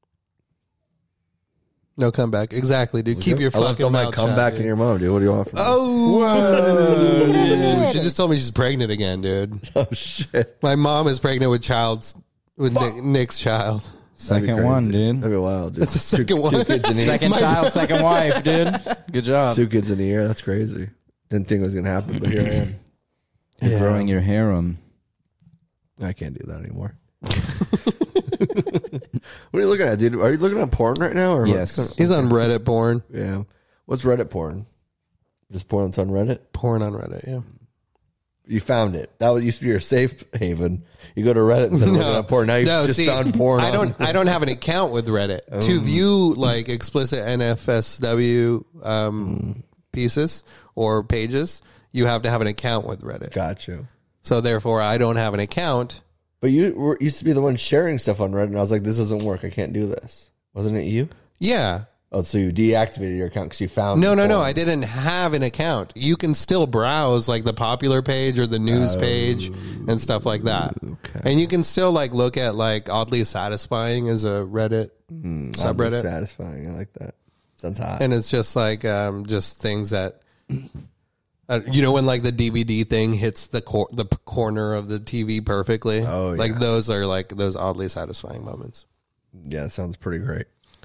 No comeback. Exactly, dude. Keep your I left fucking all my mouth comeback shut, in your mom, dude. What do you want from me? Oh, whoa. She just told me she's pregnant again, dude. Oh, shit. My mom is pregnant with child's, with Nick, Nick's child. Second one, dude. That'd be wild, dude. That's the second two, one. Two kids in a year. Second child, second wife, dude. Good job. Two kids in a year. That's crazy. Didn't think it was going to happen, but here I am. You're Yeah. growing your harem. I can't do that anymore. What are you looking at, dude? Are you looking at porn right now? Or Yes. what's going He's on Reddit porn. Yeah. What's Reddit porn? Just porn that's on Reddit? Porn on Reddit, yeah. You found it. That was, used to be your safe haven. You go to Reddit instead of looking at porn. Now you no, just see, found porn. I on- don't. I don't have an account with Reddit Oh. to view like explicit N F S W um, pieces or pages. You have to have an account with Reddit. Got you. So therefore, I don't have an account. But you were, used to be the one sharing stuff on Reddit, and I was like, this doesn't work. I can't do this. Wasn't it you? Yeah. Oh, so you deactivated your account because you found No, no, no. porn. I didn't have an account. You can still browse like the popular page or the news Oh, page and stuff like that. Okay. And you can still like look at like oddly satisfying as a Reddit Mm, subreddit. oddly satisfying. I like that. Sounds hot. And it's just like um, just things that uh, you know when like the D V D thing hits the cor- the p- corner of the T V perfectly. Oh, like yeah. those are like those oddly satisfying moments. Yeah, it sounds pretty great.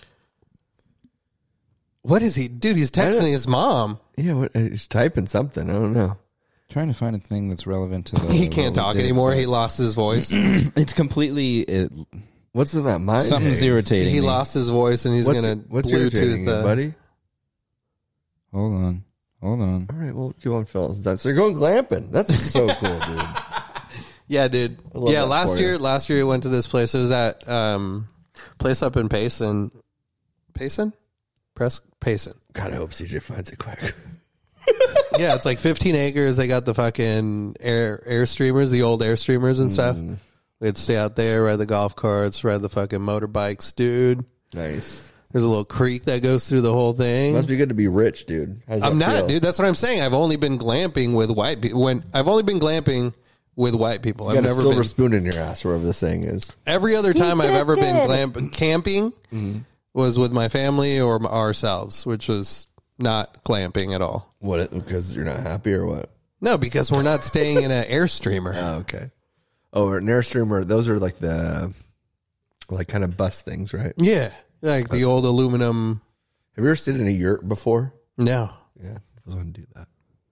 What is he, dude? He's texting his mom. Yeah, what, he's typing something. I don't know. Trying to find a thing that's relevant to the. He can't what we talk did, anymore. but He lost his voice. It's completely. It, What's in that mind? Something's haze? irritating. He me. lost his voice and he's What's, gonna what's irritating Bluetooth you, the buddy? Hold on. Hold on. All right, well, keep on filling. So you're going glamping. That's so cool, dude. Yeah, dude. love Yeah, that last for you. year, last year we went to this place. It was that um, place up in Payson. Payson? Press Payson. God, I hope C J finds it quick. Yeah, it's like fifteen acres. They got the fucking air air streamers, the old air streamers and stuff. Mm. We'd stay out there, ride the golf carts, ride the fucking motorbikes, dude. Nice. There's a little creek that goes through the whole thing. Must be good to be rich, dude. How does I'm that not, feel? dude. That's what I'm saying. I've only been glamping with white people. When I've only been glamping with white people. You I've got a never silver been. spoon in your ass, wherever this thing is. Every other time I've ever been Interested. glamp- camping Mm-hmm. was with my family or m- ourselves, which was not glamping at all. What? It, because you're not happy or what? No, because we're not staying in an Airstreamer. Oh, okay. Oh, or an Airstreamer. Those are like the, like kind of bus things, right? Yeah, like the old aluminum. Have you ever stayed in a yurt before? No. Yeah, I was going to do that.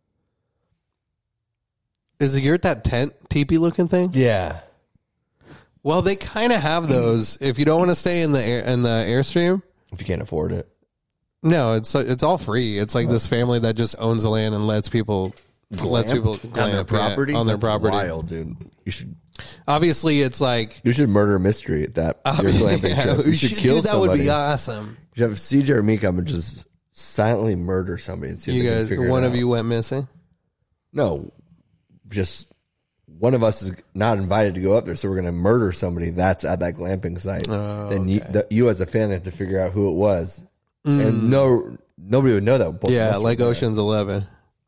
Is a yurt that tent teepee looking thing? Yeah. Well, they kind of have those. If you don't want to stay in the air, in the Airstream, If you can't afford it. no, it's it's all free. It's like this family that just owns the land and lets people lets people on their glamp, yeah, property? on their That's property. wild, dude. You should Obviously, it's like You should murder mystery at that your glamping yeah, trip. we You should should- kill dude, that somebody. would be awesome. You should have C J or me come and just silently murder somebody and see if You they can guys, figure one it of out. you went missing. No, just one of us is not invited to go up there, so we're going to murder somebody that's at that glamping site. Oh, then you, the, you, as a family, have to figure out who it was, and no, nobody would know that. Both of Yeah, us were like there. Ocean's Eleven.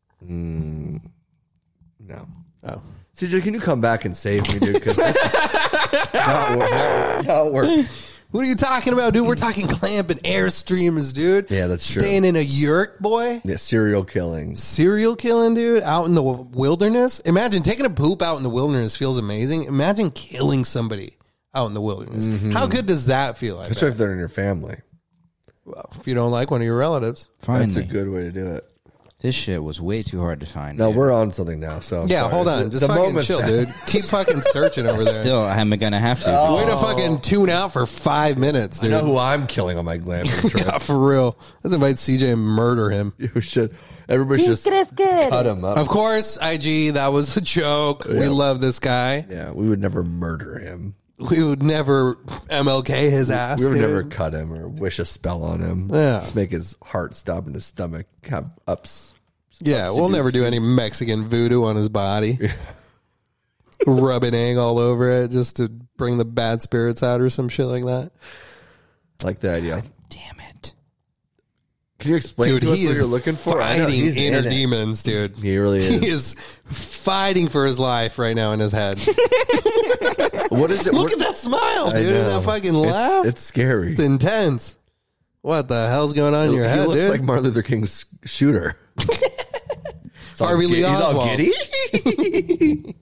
No. Oh. C J, can you come back and save me, dude? Because this is not work. Not, not work. What are you talking about, dude? We're talking glamping Airstreamers, dude. Yeah, that's true. Staying in a yurt, boy. Yeah, serial killings. Serial killing, dude, out in the wilderness. Imagine taking a poop out in the wilderness feels amazing. Imagine killing somebody out in the wilderness. How good does that feel? I Especially bet? if they're in your family. Well, if you don't like one of your relatives. Finally, That's a good way to do it. this shit was way too hard to find. No, dude. we're on something now. So I'm Yeah, sorry. hold The- on. Just the fucking moment's chill, passed. dude. Keep fucking searching over there. Still, I'm gonna have to. Way to fucking tune out for five minutes, I dude. know who I'm killing on my glamping trip. Yeah, for real. Let's invite C J and murder him. You should. Everybody should just ¿Quién crees que eres? cut him up. Of course, I G, that was the joke. We Yeah. love this guy. Yeah, we would never murder him. We would never M L K his ass. We would dude. never cut him or wish a spell on him. Yeah. Just make his heart stop in his stomach. Have ups. Yeah, we'll never do any Mexican voodoo on his body. Rubbing egg all over it just to bring the bad spirits out or some shit like that. Like the idea. Damn it! Can you explain Dude, to us he what is you're looking for? I know, fighting he's in inner it. demons, dude. He really is. He is fighting for his life right now in his head. What is it? Look what, at that smile, I dude. And know. that fucking It's- laugh. It's, scary. It's intense. What the hell's going on in your he head, looks dude? like Martin Luther King's shooter. It's all Harvey Lee giddy- he's all Oswald. giddy.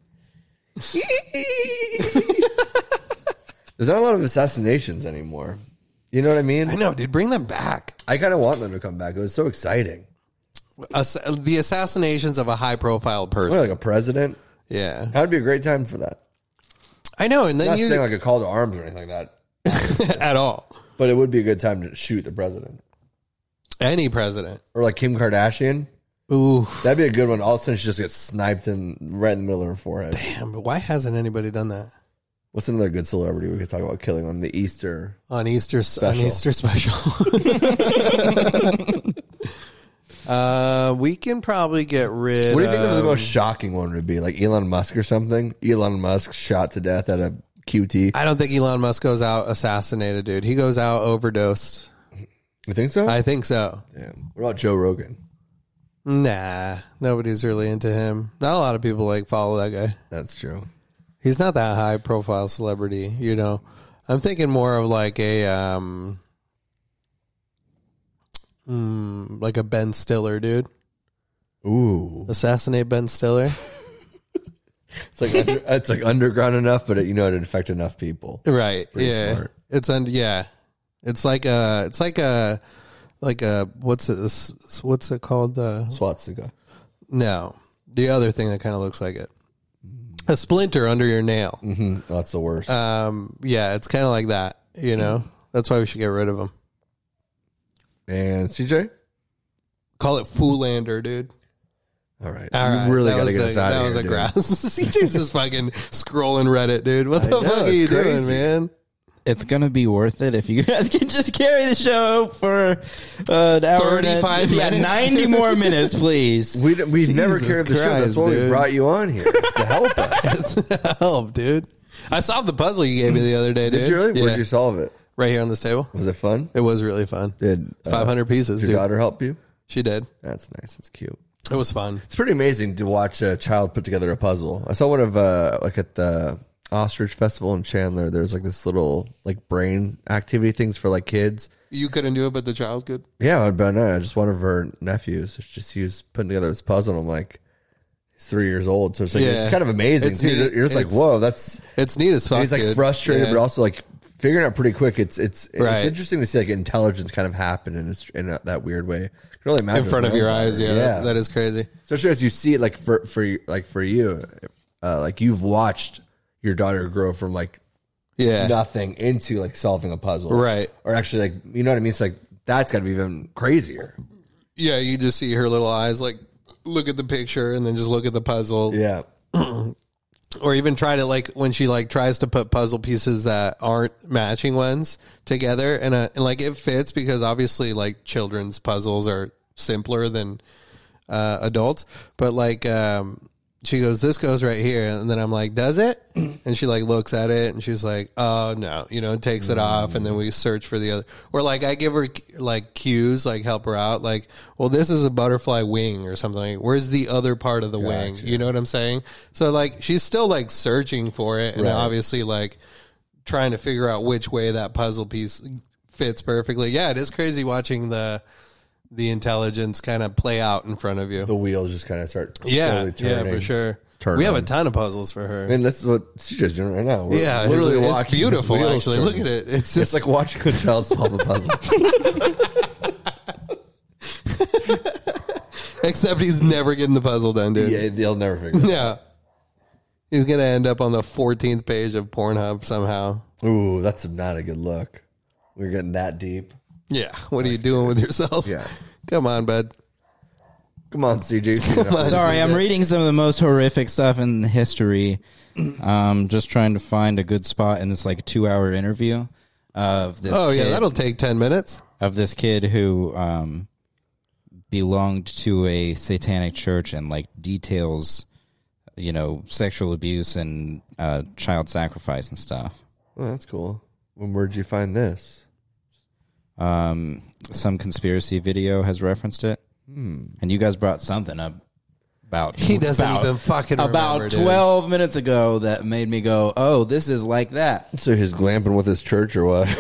There's not a lot of assassinations anymore. You know what I mean? I know, dude. Bring them back. I kind of want them to come back. It was so exciting. Ass- the assassinations of a high-profile What, person. like a president? Yeah, That would be a great time for that. I know. And then Not you saying like a call to arms or anything like that, at all. but it would be a good time to shoot the president. Any president. Or like Kim Kardashian. Ooh, That'd be a good one. All of a sudden she just gets sniped in right in the middle of her forehead. damn. But why hasn't anybody done that What's another good celebrity we could talk about killing on the Easter? on Easter on Special. Easter special? uh, we can probably get rid. What do you think of of the most shocking one would be? Like Elon Musk or something? Elon Musk shot to death at a Q T. I don't think Elon Musk goes out assassinated, dude. He goes out overdosed. You think so? I think so. yeah. What about Joe Rogan? Nah, nobody's really into him. Not a lot of people like follow that guy. That's true. He's not that high profile celebrity, you know. I'm thinking more of like a um mm, like a Ben Stiller, dude. Ooh. Assassinate Ben Stiller. It's like under, it's like underground enough, but it, you know it'd affect enough people. Right. Pretty yeah. smart. It's under yeah. It's like a it's like a like a what's it this, what's it called the Swastika. no. The other thing that kind of looks like it. A splinter under your nail. Mm-hmm. Oh, that's the worst. Um yeah, it's kind of like that, you know. That's why we should get rid of him. and C J? Call it Foolander, dude. All right. All you right, really that got to was get a, us out that of was here. a dude. grass. C J's just fucking scrolling Reddit, dude. What the know, fuck are it's you doing, crazy. man? It's gonna be worth it if you guys can just carry the show for uh, an hour and a- thirty-five yeah, minutes. ninety more minutes, please. We we never Jesus carried the show. That's Christ, why we dude. brought you on here. It's to help us. Help, dude. I solved the puzzle you gave me the other day, dude. Did you really? Yeah. Where'd you solve it? Right here on this table. Was it fun? It was really fun. Did uh, five hundred pieces, Did your dude. daughter help you? She did. That's nice. It's cute. It was fun. It's pretty amazing to watch a child put together a puzzle. I saw one of uh like at the Ostrich Festival in Chandler. There's like this little like brain activity things for like kids. You couldn't do it, but the child could. Yeah, but no, just one of her nephews. It's just he was putting together this puzzle. And I'm like, he's three years old, so it's like Yeah. it's kind of amazing. It's too. neat. You're just like, It's- whoa, that's. It's neat as fuck. And he's like dude. frustrated, Yeah. but also like figuring out pretty quick. It's it's Right. it's interesting to see like intelligence kind of happen in a, in a, that weird way. I can only imagine in front of my your own eyes. daughter. Yeah, That, that is crazy. Especially as you see it, like for for like for you, uh, like you've watched your daughter grow from like Yeah. nothing into like solving a puzzle, Right. Or actually, like you know what I mean. It's like that's got to be even crazier. Yeah, you just see her little eyes like look at the picture and then just look at the puzzle. Yeah, or even try to like when she like tries to put puzzle pieces that aren't matching ones together, and, uh, and like it fits because obviously like children's puzzles are simpler than uh, adults, but like um, she goes, this goes right here, and then I'm like, does it? And she like looks at it and she's like, oh no, you know, takes it off, and then we search for the other. Or like I give her like cues, like help her out, like, well, this is a butterfly wing or something. Like, where's the other part of the gotcha. wing? You know what I'm saying? So like she's still like searching for it, and right. obviously like trying to figure out which way that puzzle piece fits perfectly. Yeah, it is crazy watching the the intelligence kind of play out in front of you. The wheels just kind of start yeah, slowly turning. Yeah, for sure. Turn we have on. a ton of puzzles for her. I mean, this is what she's doing right now. We're yeah, literally it's, watching it's beautiful, actually. turn. Look at it. It's, just, it's like watching a child solve a puzzle. Except he's never getting the puzzle done, dude. Yeah, they'll never figure it out. Yeah. He's going to end up on the fourteenth page of Pornhub somehow. Ooh, that's not a good look. We're getting that deep. Yeah. What are you doing with yourself? Yeah. Come on, bud. Come on, C J. Sorry, I'm reading some of the most horrific stuff in history. Um, just trying to find a good spot in this like two hour interview of this. Oh, kid, yeah, that'll take ten minutes. Of this kid who um, belonged to a satanic church and like details, you know, sexual abuse and uh, child sacrifice and stuff. Oh, that's cool. When where'd you find this? Um, some conspiracy video has referenced it. Hmm. And you guys brought something up about he doesn't about, even fucking remember, about dude. twelve minutes ago that made me go, oh, this is like that. So he's glamping with his church or what?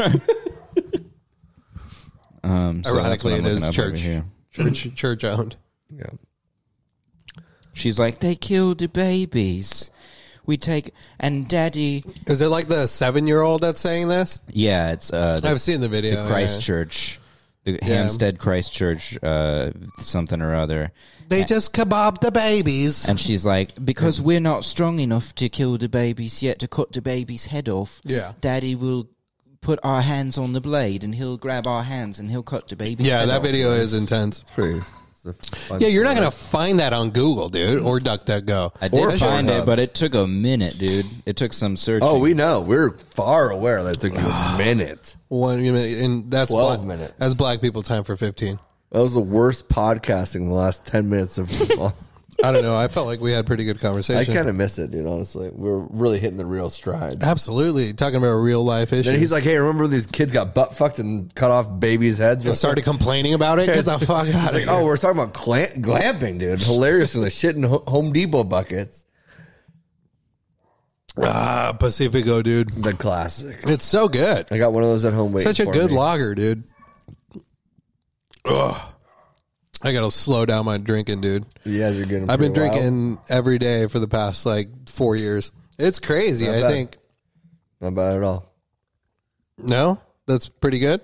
um, so Ironically, it is church, here. church, church owned. Yeah. She's like, they killed the babies. We take and daddy. Is it like the seven year old that's saying this? Yeah, it's. Uh, the, I've seen the video. The Christ yeah. Church. The Yeah. Hampstead Christ Church, uh, something or other. They and, just kebab the babies. And she's like, because we're not strong enough to kill the babies yet, to cut the baby's head off. Yeah. Daddy will put our hands on the blade, and he'll grab our hands, and he'll cut the baby's Yeah, head that off. video is intense. It's pretty. It's a fun Yeah, you're not story. going to find that on Google, dude, or DuckDuckGo. I did Or find Pornhub. it, but it took a minute, dude. It took some searching. Oh, we know. We're far aware that it took you a minute. One minute, and that's twelve black, minutes. That's black people time for fifteen. That was the worst podcasting in the last ten minutes of. I don't know. I felt like we had pretty good I conversation. kind of miss it, dude. Honestly, we're really hitting the real stride. Absolutely. Talking about real life issues. Then he's like, "Hey, remember these kids got butt fucked and cut off babies' heads?" and started complaining about it? Get the fuck He's out of like, here. "Oh, we're talking about glam- glamping, dude. Hilarious with the shit in Ho- Home Depot buckets." Ah, Pacifico, dude. The classic. It's so good. I got one of those at home. Waiting Such a for good me. lager, dude. Ugh. I gotta slow down my drinking, dude. You guys are getting. I've been pretty wild. drinking every day for the past like four years. It's crazy. Not I bad. think. Not bad at all. No, that's pretty good.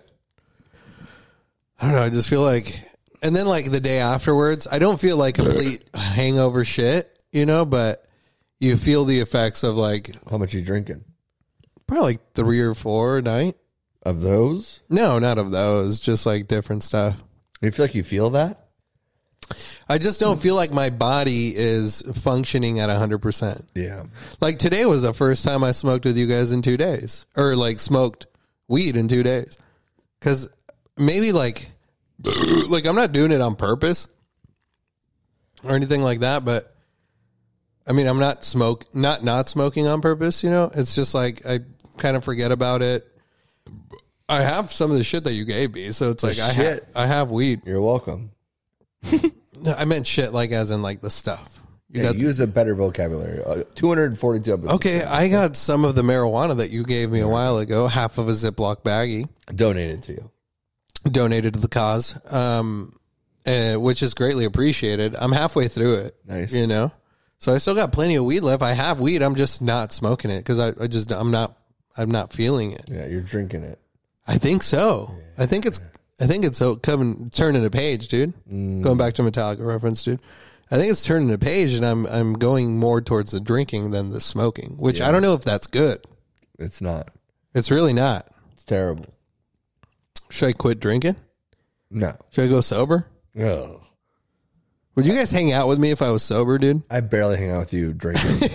I don't know. I just feel like, and then like the day afterwards, I don't feel like complete hangover shit, you know, but you feel the effects of like How much you drinking probably like three or four a night. of those? No, not of those, just like different stuff. You feel like you feel that? I just don't feel like my body is functioning at one hundred percent. Yeah. Like today was the first time I smoked with you guys in two days. Or like smoked weed in two days. Because maybe like, like I'm not doing it on purpose or anything like that. But I mean, I'm not smoke, not not smoking on purpose, you know? It's just like I kind of forget about it. I have some of the shit that you gave me. So it's like I, ha- shit. I have weed. You're welcome. No, I meant shit like as in like the stuff. You Yeah, got use a better vocabulary. Uh, two hundred forty-two episodes. Okay, I got some of the marijuana that you gave me a while ago, half of a Ziploc baggie, Donated to you. donated to the cause, um, uh, which is greatly appreciated. I'm halfway through it. Nice. You know? So I still got plenty of weed left. I have weed. I'm just not smoking it because I, I just, I'm not, I'm not feeling it. Yeah, you're drinking it. I think so. I think it's, I think it's so coming, turning a page, dude. Mm. Going back to Metallica reference, dude. I think it's turning a page, and I'm I'm going more towards the drinking than the smoking, which I don't know if that's good. It's not. It's really not. It's terrible. Should I quit drinking? No. Should I go sober? No. Would you guys hang out with me if I was sober, dude? I barely hang out with you drinking.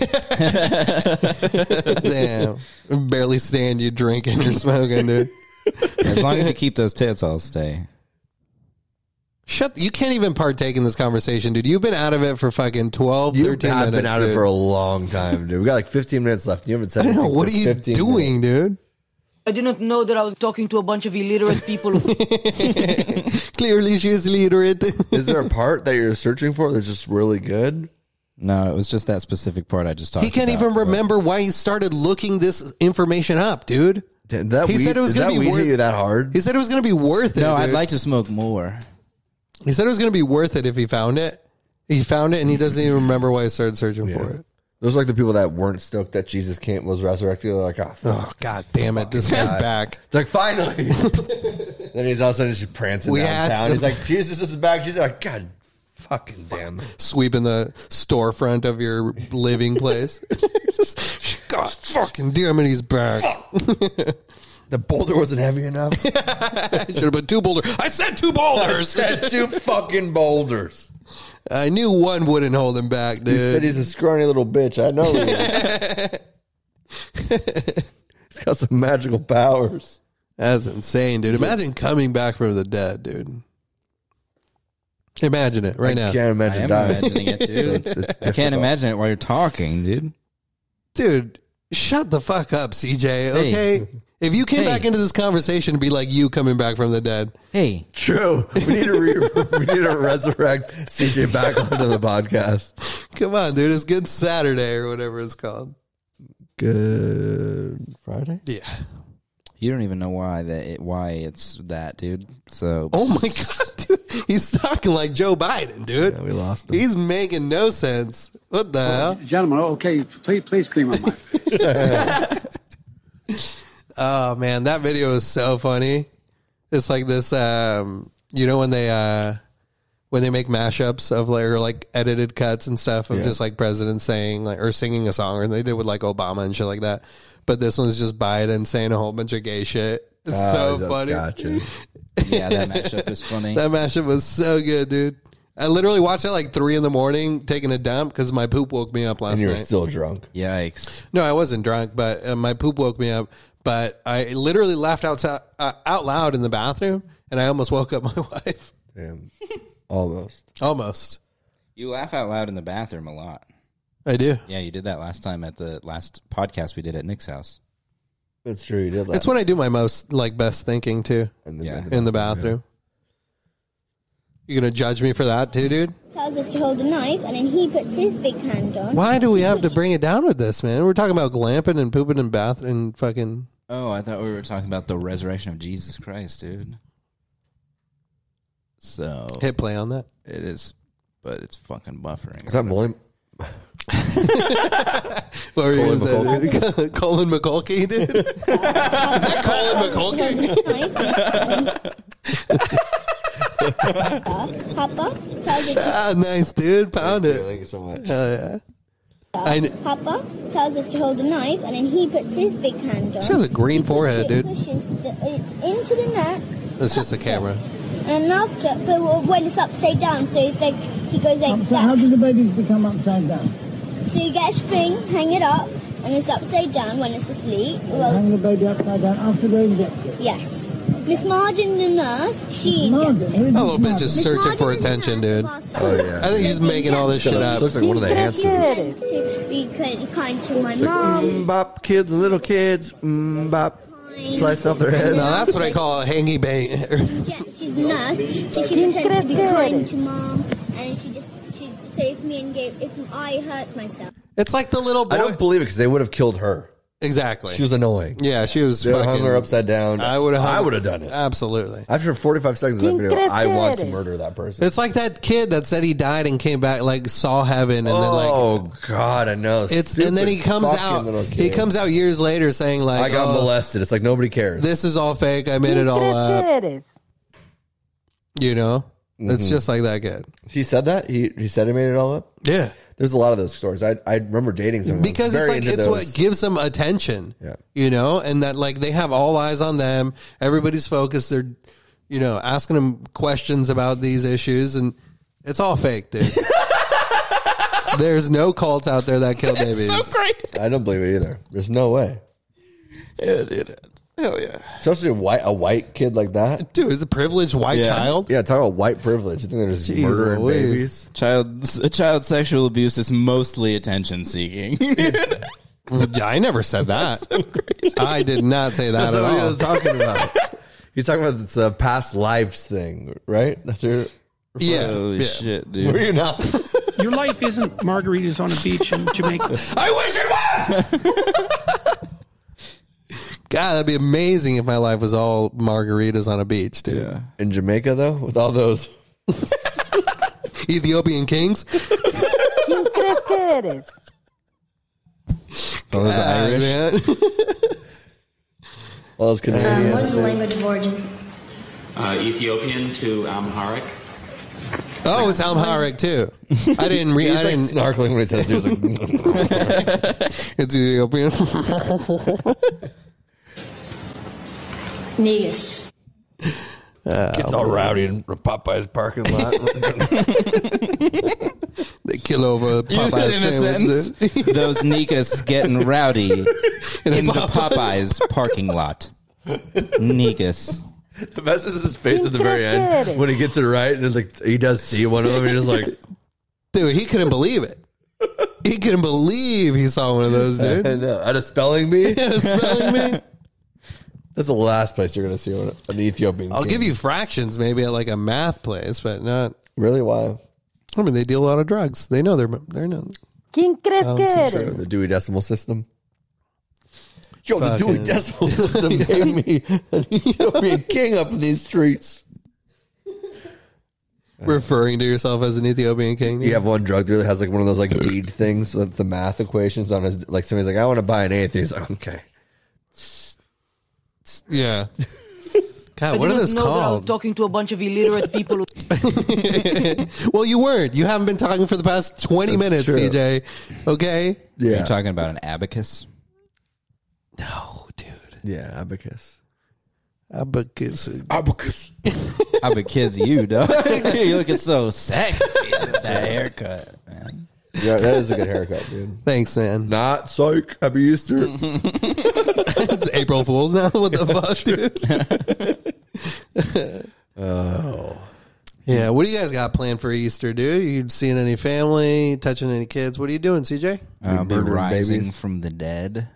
Damn. I barely stand you drinking or smoking, dude. As long as you keep those tits, I'll stay. Shut. You can't even partake in this conversation, dude. You've been out of it for fucking twelve, You've thirteen I've minutes. been out dude. of it for a long time, dude. We got like fifteen minutes left. You haven't said I know. anything What are for you fifteen doing, minutes. dude? I didn't know that I was talking to a bunch of illiterate people. Clearly, she is illiterate. Is there a part that you're searching for that's just really good? No, it was just that specific part I just talked He can't about, even but- remember why he started looking this information up, dude. Did that He weed, said it was did gonna that be weed worth- hit you that hard? He said it was going to be worth it. No, I'd dude. like to smoke more. He said it was going to be worth it if he found it. He found it, and he doesn't even remember why he started searching Yeah. for it. Those are like the people that weren't stoked that Jesus came was resurrected. They're like, oh, fuck. Oh, God damn it. This guy's God. back. It's like, finally. Then he's all of a sudden just prancing We had downtown. some- He's like, Jesus is back. He's like, God fucking damn. Sweeping the storefront of your living place. God fucking damn it, he's back. The boulder wasn't heavy enough. I should have put two boulders. I said two boulders. Said two fucking boulders. I knew one wouldn't hold him back, dude. You said he's a scrawny little bitch. I know he is. He's got some magical powers. That's insane, dude. Imagine coming back from the dead, dude. Imagine it right I now. can't I imagine am dying. imagining it, dude. So it's, it's I can't difficult. imagine it while you're talking, dude. Dude, shut the fuck up, C J, okay? Hey. If you came Hey. back into this conversation to be like you coming back from the dead. Hey, True. We need to re- we need to resurrect C J back onto the podcast. Come on, dude. It's Good Saturday or whatever it's called. Good Friday? Yeah. you don't even know why that it, why it's that, dude. So, Oh my God, dude. He's talking like Joe Biden, dude. Yeah, we lost him. He's making no sense. What the hell? Gentlemen, okay, please, please clean my mouth. Oh man, that video is so funny. It's like this, um, you know, when they uh, when they make mashups of like or like edited cuts and stuff of Yeah. just like presidents saying like or singing a song, or they did with like Obama and shit like that. But this one's just Biden saying a whole bunch of gay shit. It's Ah, so he's a- funny. Gotcha. yeah, that matchup is funny. That mashup was so good, dude. I literally watched it like three in the morning, taking a dump because my poop woke me up last And you were night. still drunk. Yikes. No, I wasn't drunk, but uh, my poop woke me up. But I literally laughed out, uh, out loud in the bathroom, and I almost woke up my wife. Damn. Almost. Almost. You laugh out loud in the bathroom a lot. I do. Yeah, you did that last time at the last podcast we did at Nick's house. That's true. You did that. It's when I do my most like best thinking too, in the, Yeah. in the in the bathroom. You gonna judge me for that too, dude? Tells us to hold the knife, and then he puts his big hand on. Why do we have to bring it down with this, man? We're talking about glamping and pooping in bath and fucking. Oh, I thought we were talking about the resurrection of Jesus Christ, dude. So Hit play on that. it is, but it's fucking buffering. Is that Molly? What were you Colin gonna say, dude? Colin McCulkey, dude? Is that Colin McCulkey? Papa tells you to, Ah, nice, dude. Pound it. Thank you so much. Hell yeah. I kn- Papa tells us to hold the knife, and then he puts his big hand on. She has a green He puts forehead, it, dude. Pushes the, it's into the neck. That's just a camera. And after, but when it's upside down, so it's like he goes like So how that. did the baby become upside down? So you get a string, hang it up, and it's upside down when it's asleep. Well, Hang the baby upside down after they inject it. yes. Miss Margin, the nurse, she Margin, injected. who is That little Miss bitch Margin? is searching for attention, dude. Oh, yeah. I think she's making all this shit She up. looks like one of the Hansons. To be kind, kind to my It's like, mom. mm, bop, kids, little kids, mm, bop, slice off their heads. No, that's what I call a hangy bang. Inject- She's a nurse, so she pretends to be kind to mom, and she just she saved me and gave if I hurt myself. It's like the little boy. I don't believe it because they would have killed her. Exactly. She was annoying. Yeah, she was They fucking. hung her upside down. I would have. I would have done it. Absolutely. After forty-five seconds of that video, ¿Quién crees I que want to eres? murder that person. It's like that kid that said he died and came back, like saw heaven, and then like Oh God, I know. it's, and then he Stupid comes fucking out. little He kid. comes out years later saying like, I got oh, molested. It's like nobody cares. this is all fake. I made ¿Quién it all crees up. que eres? You know, Mm-hmm. it's just like that kid. He said that. He he said he made it all up. Yeah, There's a lot of those stories. I I remember dating someone that was because it's very like into it's those. what gives them attention. Yeah. You know, and that like they have all eyes on them. Everybody's focused. They're, you know, asking them questions about these issues, and It's all fake, dude. There's no cults out there that kill babies. So great. I don't believe it either. There's no way. Yeah, dude. Hell yeah. Especially a white a white kid like that. Dude, it's a privileged white Yeah. child. Yeah, talk about white privilege. You think they're just Jeez murdering Louise. babies? Child, child sexual abuse is mostly attention seeking. I never said that. I did not say that That's at what he all. was talking about. He's talking about this uh, past lives thing, right? That's your. Yeah. Holy yeah. shit, Were dude. you not? Your life isn't margaritas on a beach in Jamaica. I wish it was! God, that'd be amazing if my life was all margaritas on a beach, dude. Yeah. In Jamaica, though, with all those. Ethiopian kings. ¿Quién crees que eres? All those Ah, Irish. man. All those Canadians. What is the language of origin? Uh, Ethiopian to Amharic. Oh, it's Amharic too. I didn't read. He's I like didn't. snarkling when he says it. He's like, It's Ethiopian. Negus. gets all rowdy in Popeye's parking lot. They kill over You said Popeye's in a sandwiches. sentence, those Nikas getting rowdy in the Popeyes. Popeyes parking lot. Nikas. The best is his face at the very end when he gets it right, and it's like he does see one of them. He's just like, Dude, he couldn't believe it. He couldn't believe he saw one of those, dude. and, uh, at a spelling bee. Had a spelling bee. That's the last place you're going to see an, an Ethiopian. I'll king. give you fractions maybe at like a math place, but not. Really? Why? I mean, they deal a lot of drugs. They know they're they're not. ¿Quién crees que So eres? the Dewey Decimal System. Yo, the Fucking- Dewey Decimal System made me an Ethiopian king up in these streets. Referring to yourself as an Ethiopian king. You have one drug dealer that has like one of those like bead things with the math equations on his. Like somebody's like, I want to buy an eighth. He's like, okay. Yeah. God, I what are didn't those know that I was called? talking to a bunch of illiterate people. Who, Well, you weren't. You haven't been talking for the past twenty minutes, true. C J. Okay? Yeah. You're talking about an abacus? No, dude. Yeah, abacus. Abacus. Abacus. Abacus, you, dog. You're looking so sexy with that haircut, man. Yeah, that is a good haircut, dude. Thanks, man. Not psych. Happy Easter. It's April Fool's now. What the fuck, dude? Oh. Yeah, what do you guys got planned for Easter, dude? You seeing any family, touching any kids? What are you doing, C J? I'll be murdering rising babies. from the dead.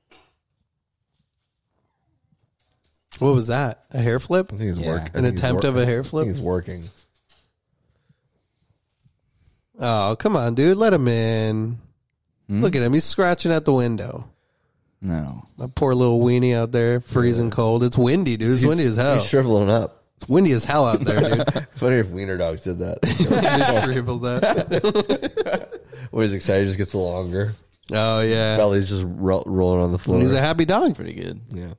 What was that? A hair flip? I think he's Yeah. working. An attempt of a hair I flip? think he's working. Oh, come on, dude. Let him in. Look at him. He's scratching at the window. No. That poor little weenie out there, freezing cold. It's windy, dude. It's windy as hell. He's shriveling up. It's windy as hell out there, dude. Funny if Wiener Dogs did that. Just shriveled up. When he's excited, he just gets longer. Oh, yeah. Belly's just ro- rolling on the floor. He's a happy dog. Pretty good. yeah.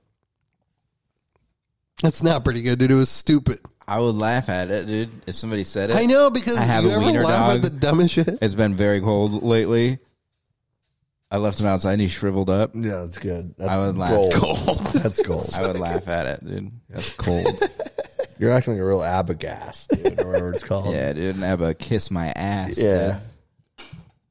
That's not pretty good, dude. It was stupid. I would laugh at it, dude, if somebody said it. I know, because I have you a ever wiener laugh dog. at the dumbest shit? It's been very cold lately. I left him outside and he shriveled up. Yeah, that's good. That's I would laugh. gold. Cold. That's gold. I would laugh at it, dude. That's cold. You're acting like a real abagast, dude, or whatever it's called. Yeah, dude. And Abba kiss my ass. Yeah. dude.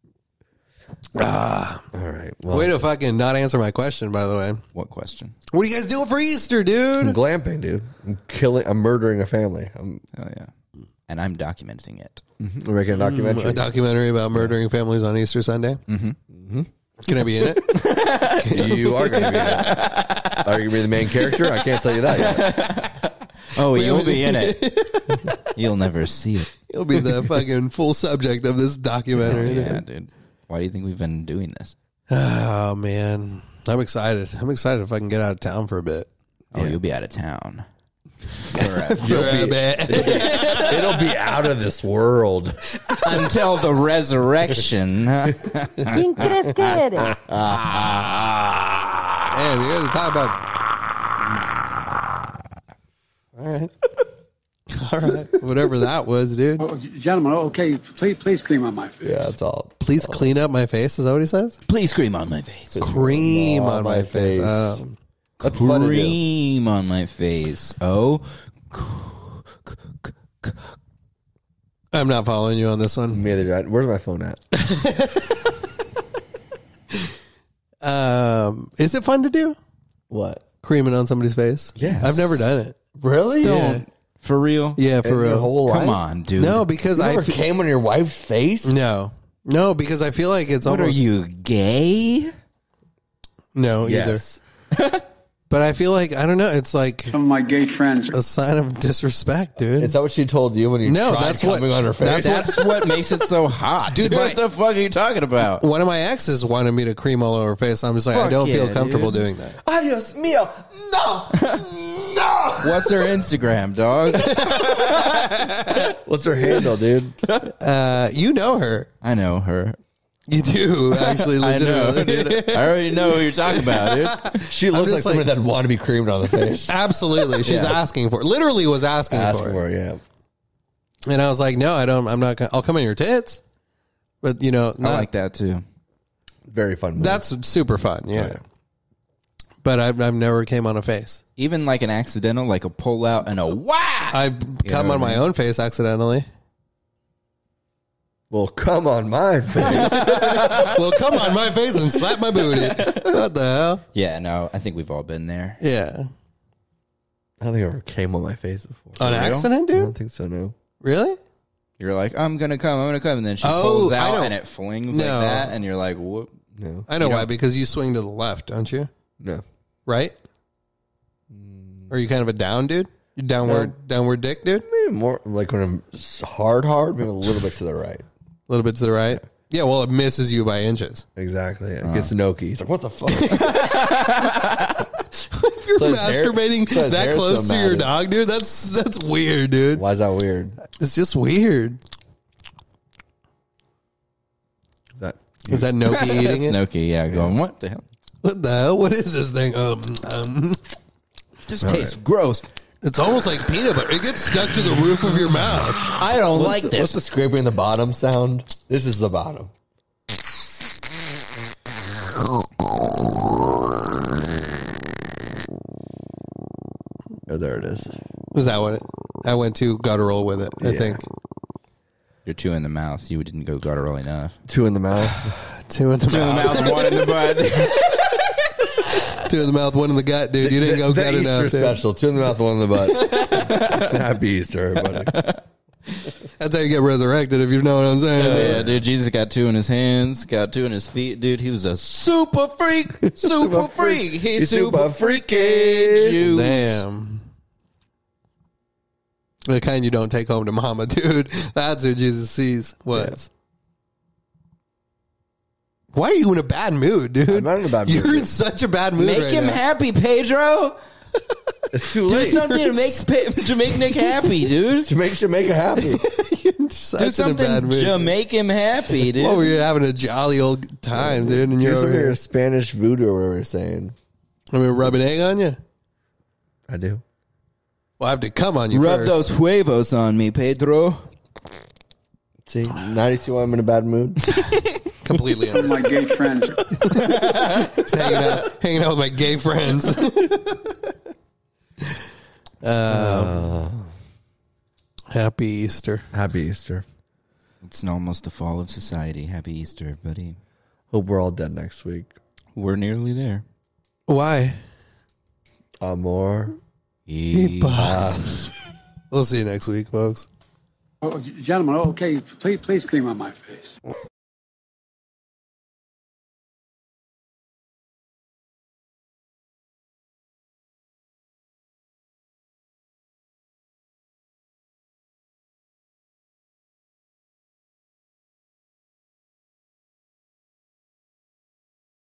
Ah. All right. Well, Way to fucking not answer my question, by the way. What question? What are you guys doing for Easter, I'm dude? glamping, dude. I'm killing. I'm murdering a family. I'm, Oh, yeah. And I'm documenting it. we're making a documentary. A documentary about murdering families on Easter Sunday. Mm-hmm. Can I be in it? You are going to be in it. Are you going to be the main character? I can't tell you that yet. Oh, you'll be in it. You'll never see it. You'll be the fucking full subject of this documentary. Yeah, dude. Why do you think we've been doing this? Oh, man. I'm excited. I'm excited if I can get out of town for a bit. Oh, you'll be out of town. For a bit. It'll be out of this world. Until the resurrection. ¿Quién crees que eres? Damn, you guys are talking about... All right. All right. Whatever that was, dude. Oh, gentlemen, okay, please, please cream on my face. Yeah, that's all. Please clean up my face. Is that what he says? Please cream on my face. Cream on on my my face. face. Um, That's fun to do. Cream on my face. Oh. I'm not following you on this one. Me either. Where's my phone at? Um, is it fun to do? What? Creaming on somebody's face? Yes. I've never done it. Really? Don't. For real? Yeah, for In your real. whole Come life? on, dude. No, because You I never fe- came on your wife's face? no, no, because I feel like it's What almost are you, gay? no Yes. either. But I feel like I don't know. It's like Some of my gay friends. a sign of disrespect, dude. Is that what she told you when you No, tried that's what- coming on her face? that's That's what makes it so hot. Dude, Dude, my- what the fuck are you talking about? One of my exes wanted me to cream all over her face. I'm just like, I Fuck don't feel yeah, comfortable dude. doing that. Adios mio. No. No. What's her Instagram, dog? What's her handle, dude? Uh, you know her. I know her. You do actually, I know, legitimately. dude. I already know who you're talking about, dude. She looks just like somebody like- that want to be creamed on the face. Absolutely, she's Yeah. asking for. It. Literally, was asking, Asking for. for It. it, yeah. And I was like, no, I don't. I'm not. Gonna, I'll come in your tits, but you know, I not, like that too. Very fun. Movie. that's super fun. Yeah, Oh, yeah. but I've I've never came on a face. Even like an accidental, like a pull out and a wow. I've come know on what I my mean? own face accidentally. Well, come on my face. Well, come on my face and slap my booty. What the hell? Yeah, no, I think we've all been there. Yeah, I don't think I ever came on my face before. on real? accident, I dude. don't think so, no. Really? You're like, I'm gonna come, I'm gonna come, and then she Oh, pulls I out know. and it flings No. like that, and you're like, whoop. No. I know You why. don't- Because you swing to the left, don't you? No. Right? Or are you kind of a down dude? You downward, downward dick dude? Maybe more like when I'm s- hard, hard, maybe a little bit to the right. A little bit to the right. Yeah, well, it misses you by inches. Exactly. It gets Noki. He's like, what the fuck? If you're So his hair- masturbating so his that hair's close so to your matted. dog, dude, that's that's weird, dude. Why is that weird? It's just weird. Is that Is that Noki eating it? Noki, yeah, going, what the hell? What the hell? What is this thing? Um, um, This tastes gross. it's almost like peanut butter. It gets stuck to the roof of your mouth. I don't what's like the, this. What's the scraping the bottom sound? This is the bottom. Oh, there it is. Was that what it? I went too guttural with it, I Yeah. think. You're two in the mouth. You didn't go guttural enough. Two in the mouth. Two in the Two in the mouth. mouth, one in the butt. Two in the mouth, one in the gut, dude. You didn't go the gut Easter enough. dude. special. Two in the mouth, one in the butt. Happy Easter, everybody. That's how you get resurrected, if you know what I'm saying. Yeah, dude, Jesus got two in his hands, got two in his feet. Dude, he was a super freak. Super, Super freak. freak. He's, He's super, super freaky. freaky. Juice. Damn. The kind you don't take home to mama, dude. That's who Jesus sees was. Why are you in a bad mood, dude? I'm not in a bad mood. You're in such a bad mood Make right him now. happy, Pedro. It's too Do late. something to make Pa- to make Nick happy, dude. To make Jamaica happy. You're in such Do in a bad something mood. to make him happy, dude. Well, we're having a jolly old time, dude, and Do you're some over of your here. Spanish voodoo or whatever you're saying. I'm gonna rub an egg on you. I do. Well, I have to come on you Rub first. those huevos on me, Pedro. See, now do you see why I'm in a bad mood? Completely Some of my understand. gay friends. Just hanging out, hanging out with my gay friends. um, happy Easter. Happy Easter. It's almost the fall of society. Happy Easter, buddy. Hope we're all dead next week. We're nearly there. Why? Amor. E- We'll see you next week, folks. Oh, gentlemen, okay, please, please cream on my face.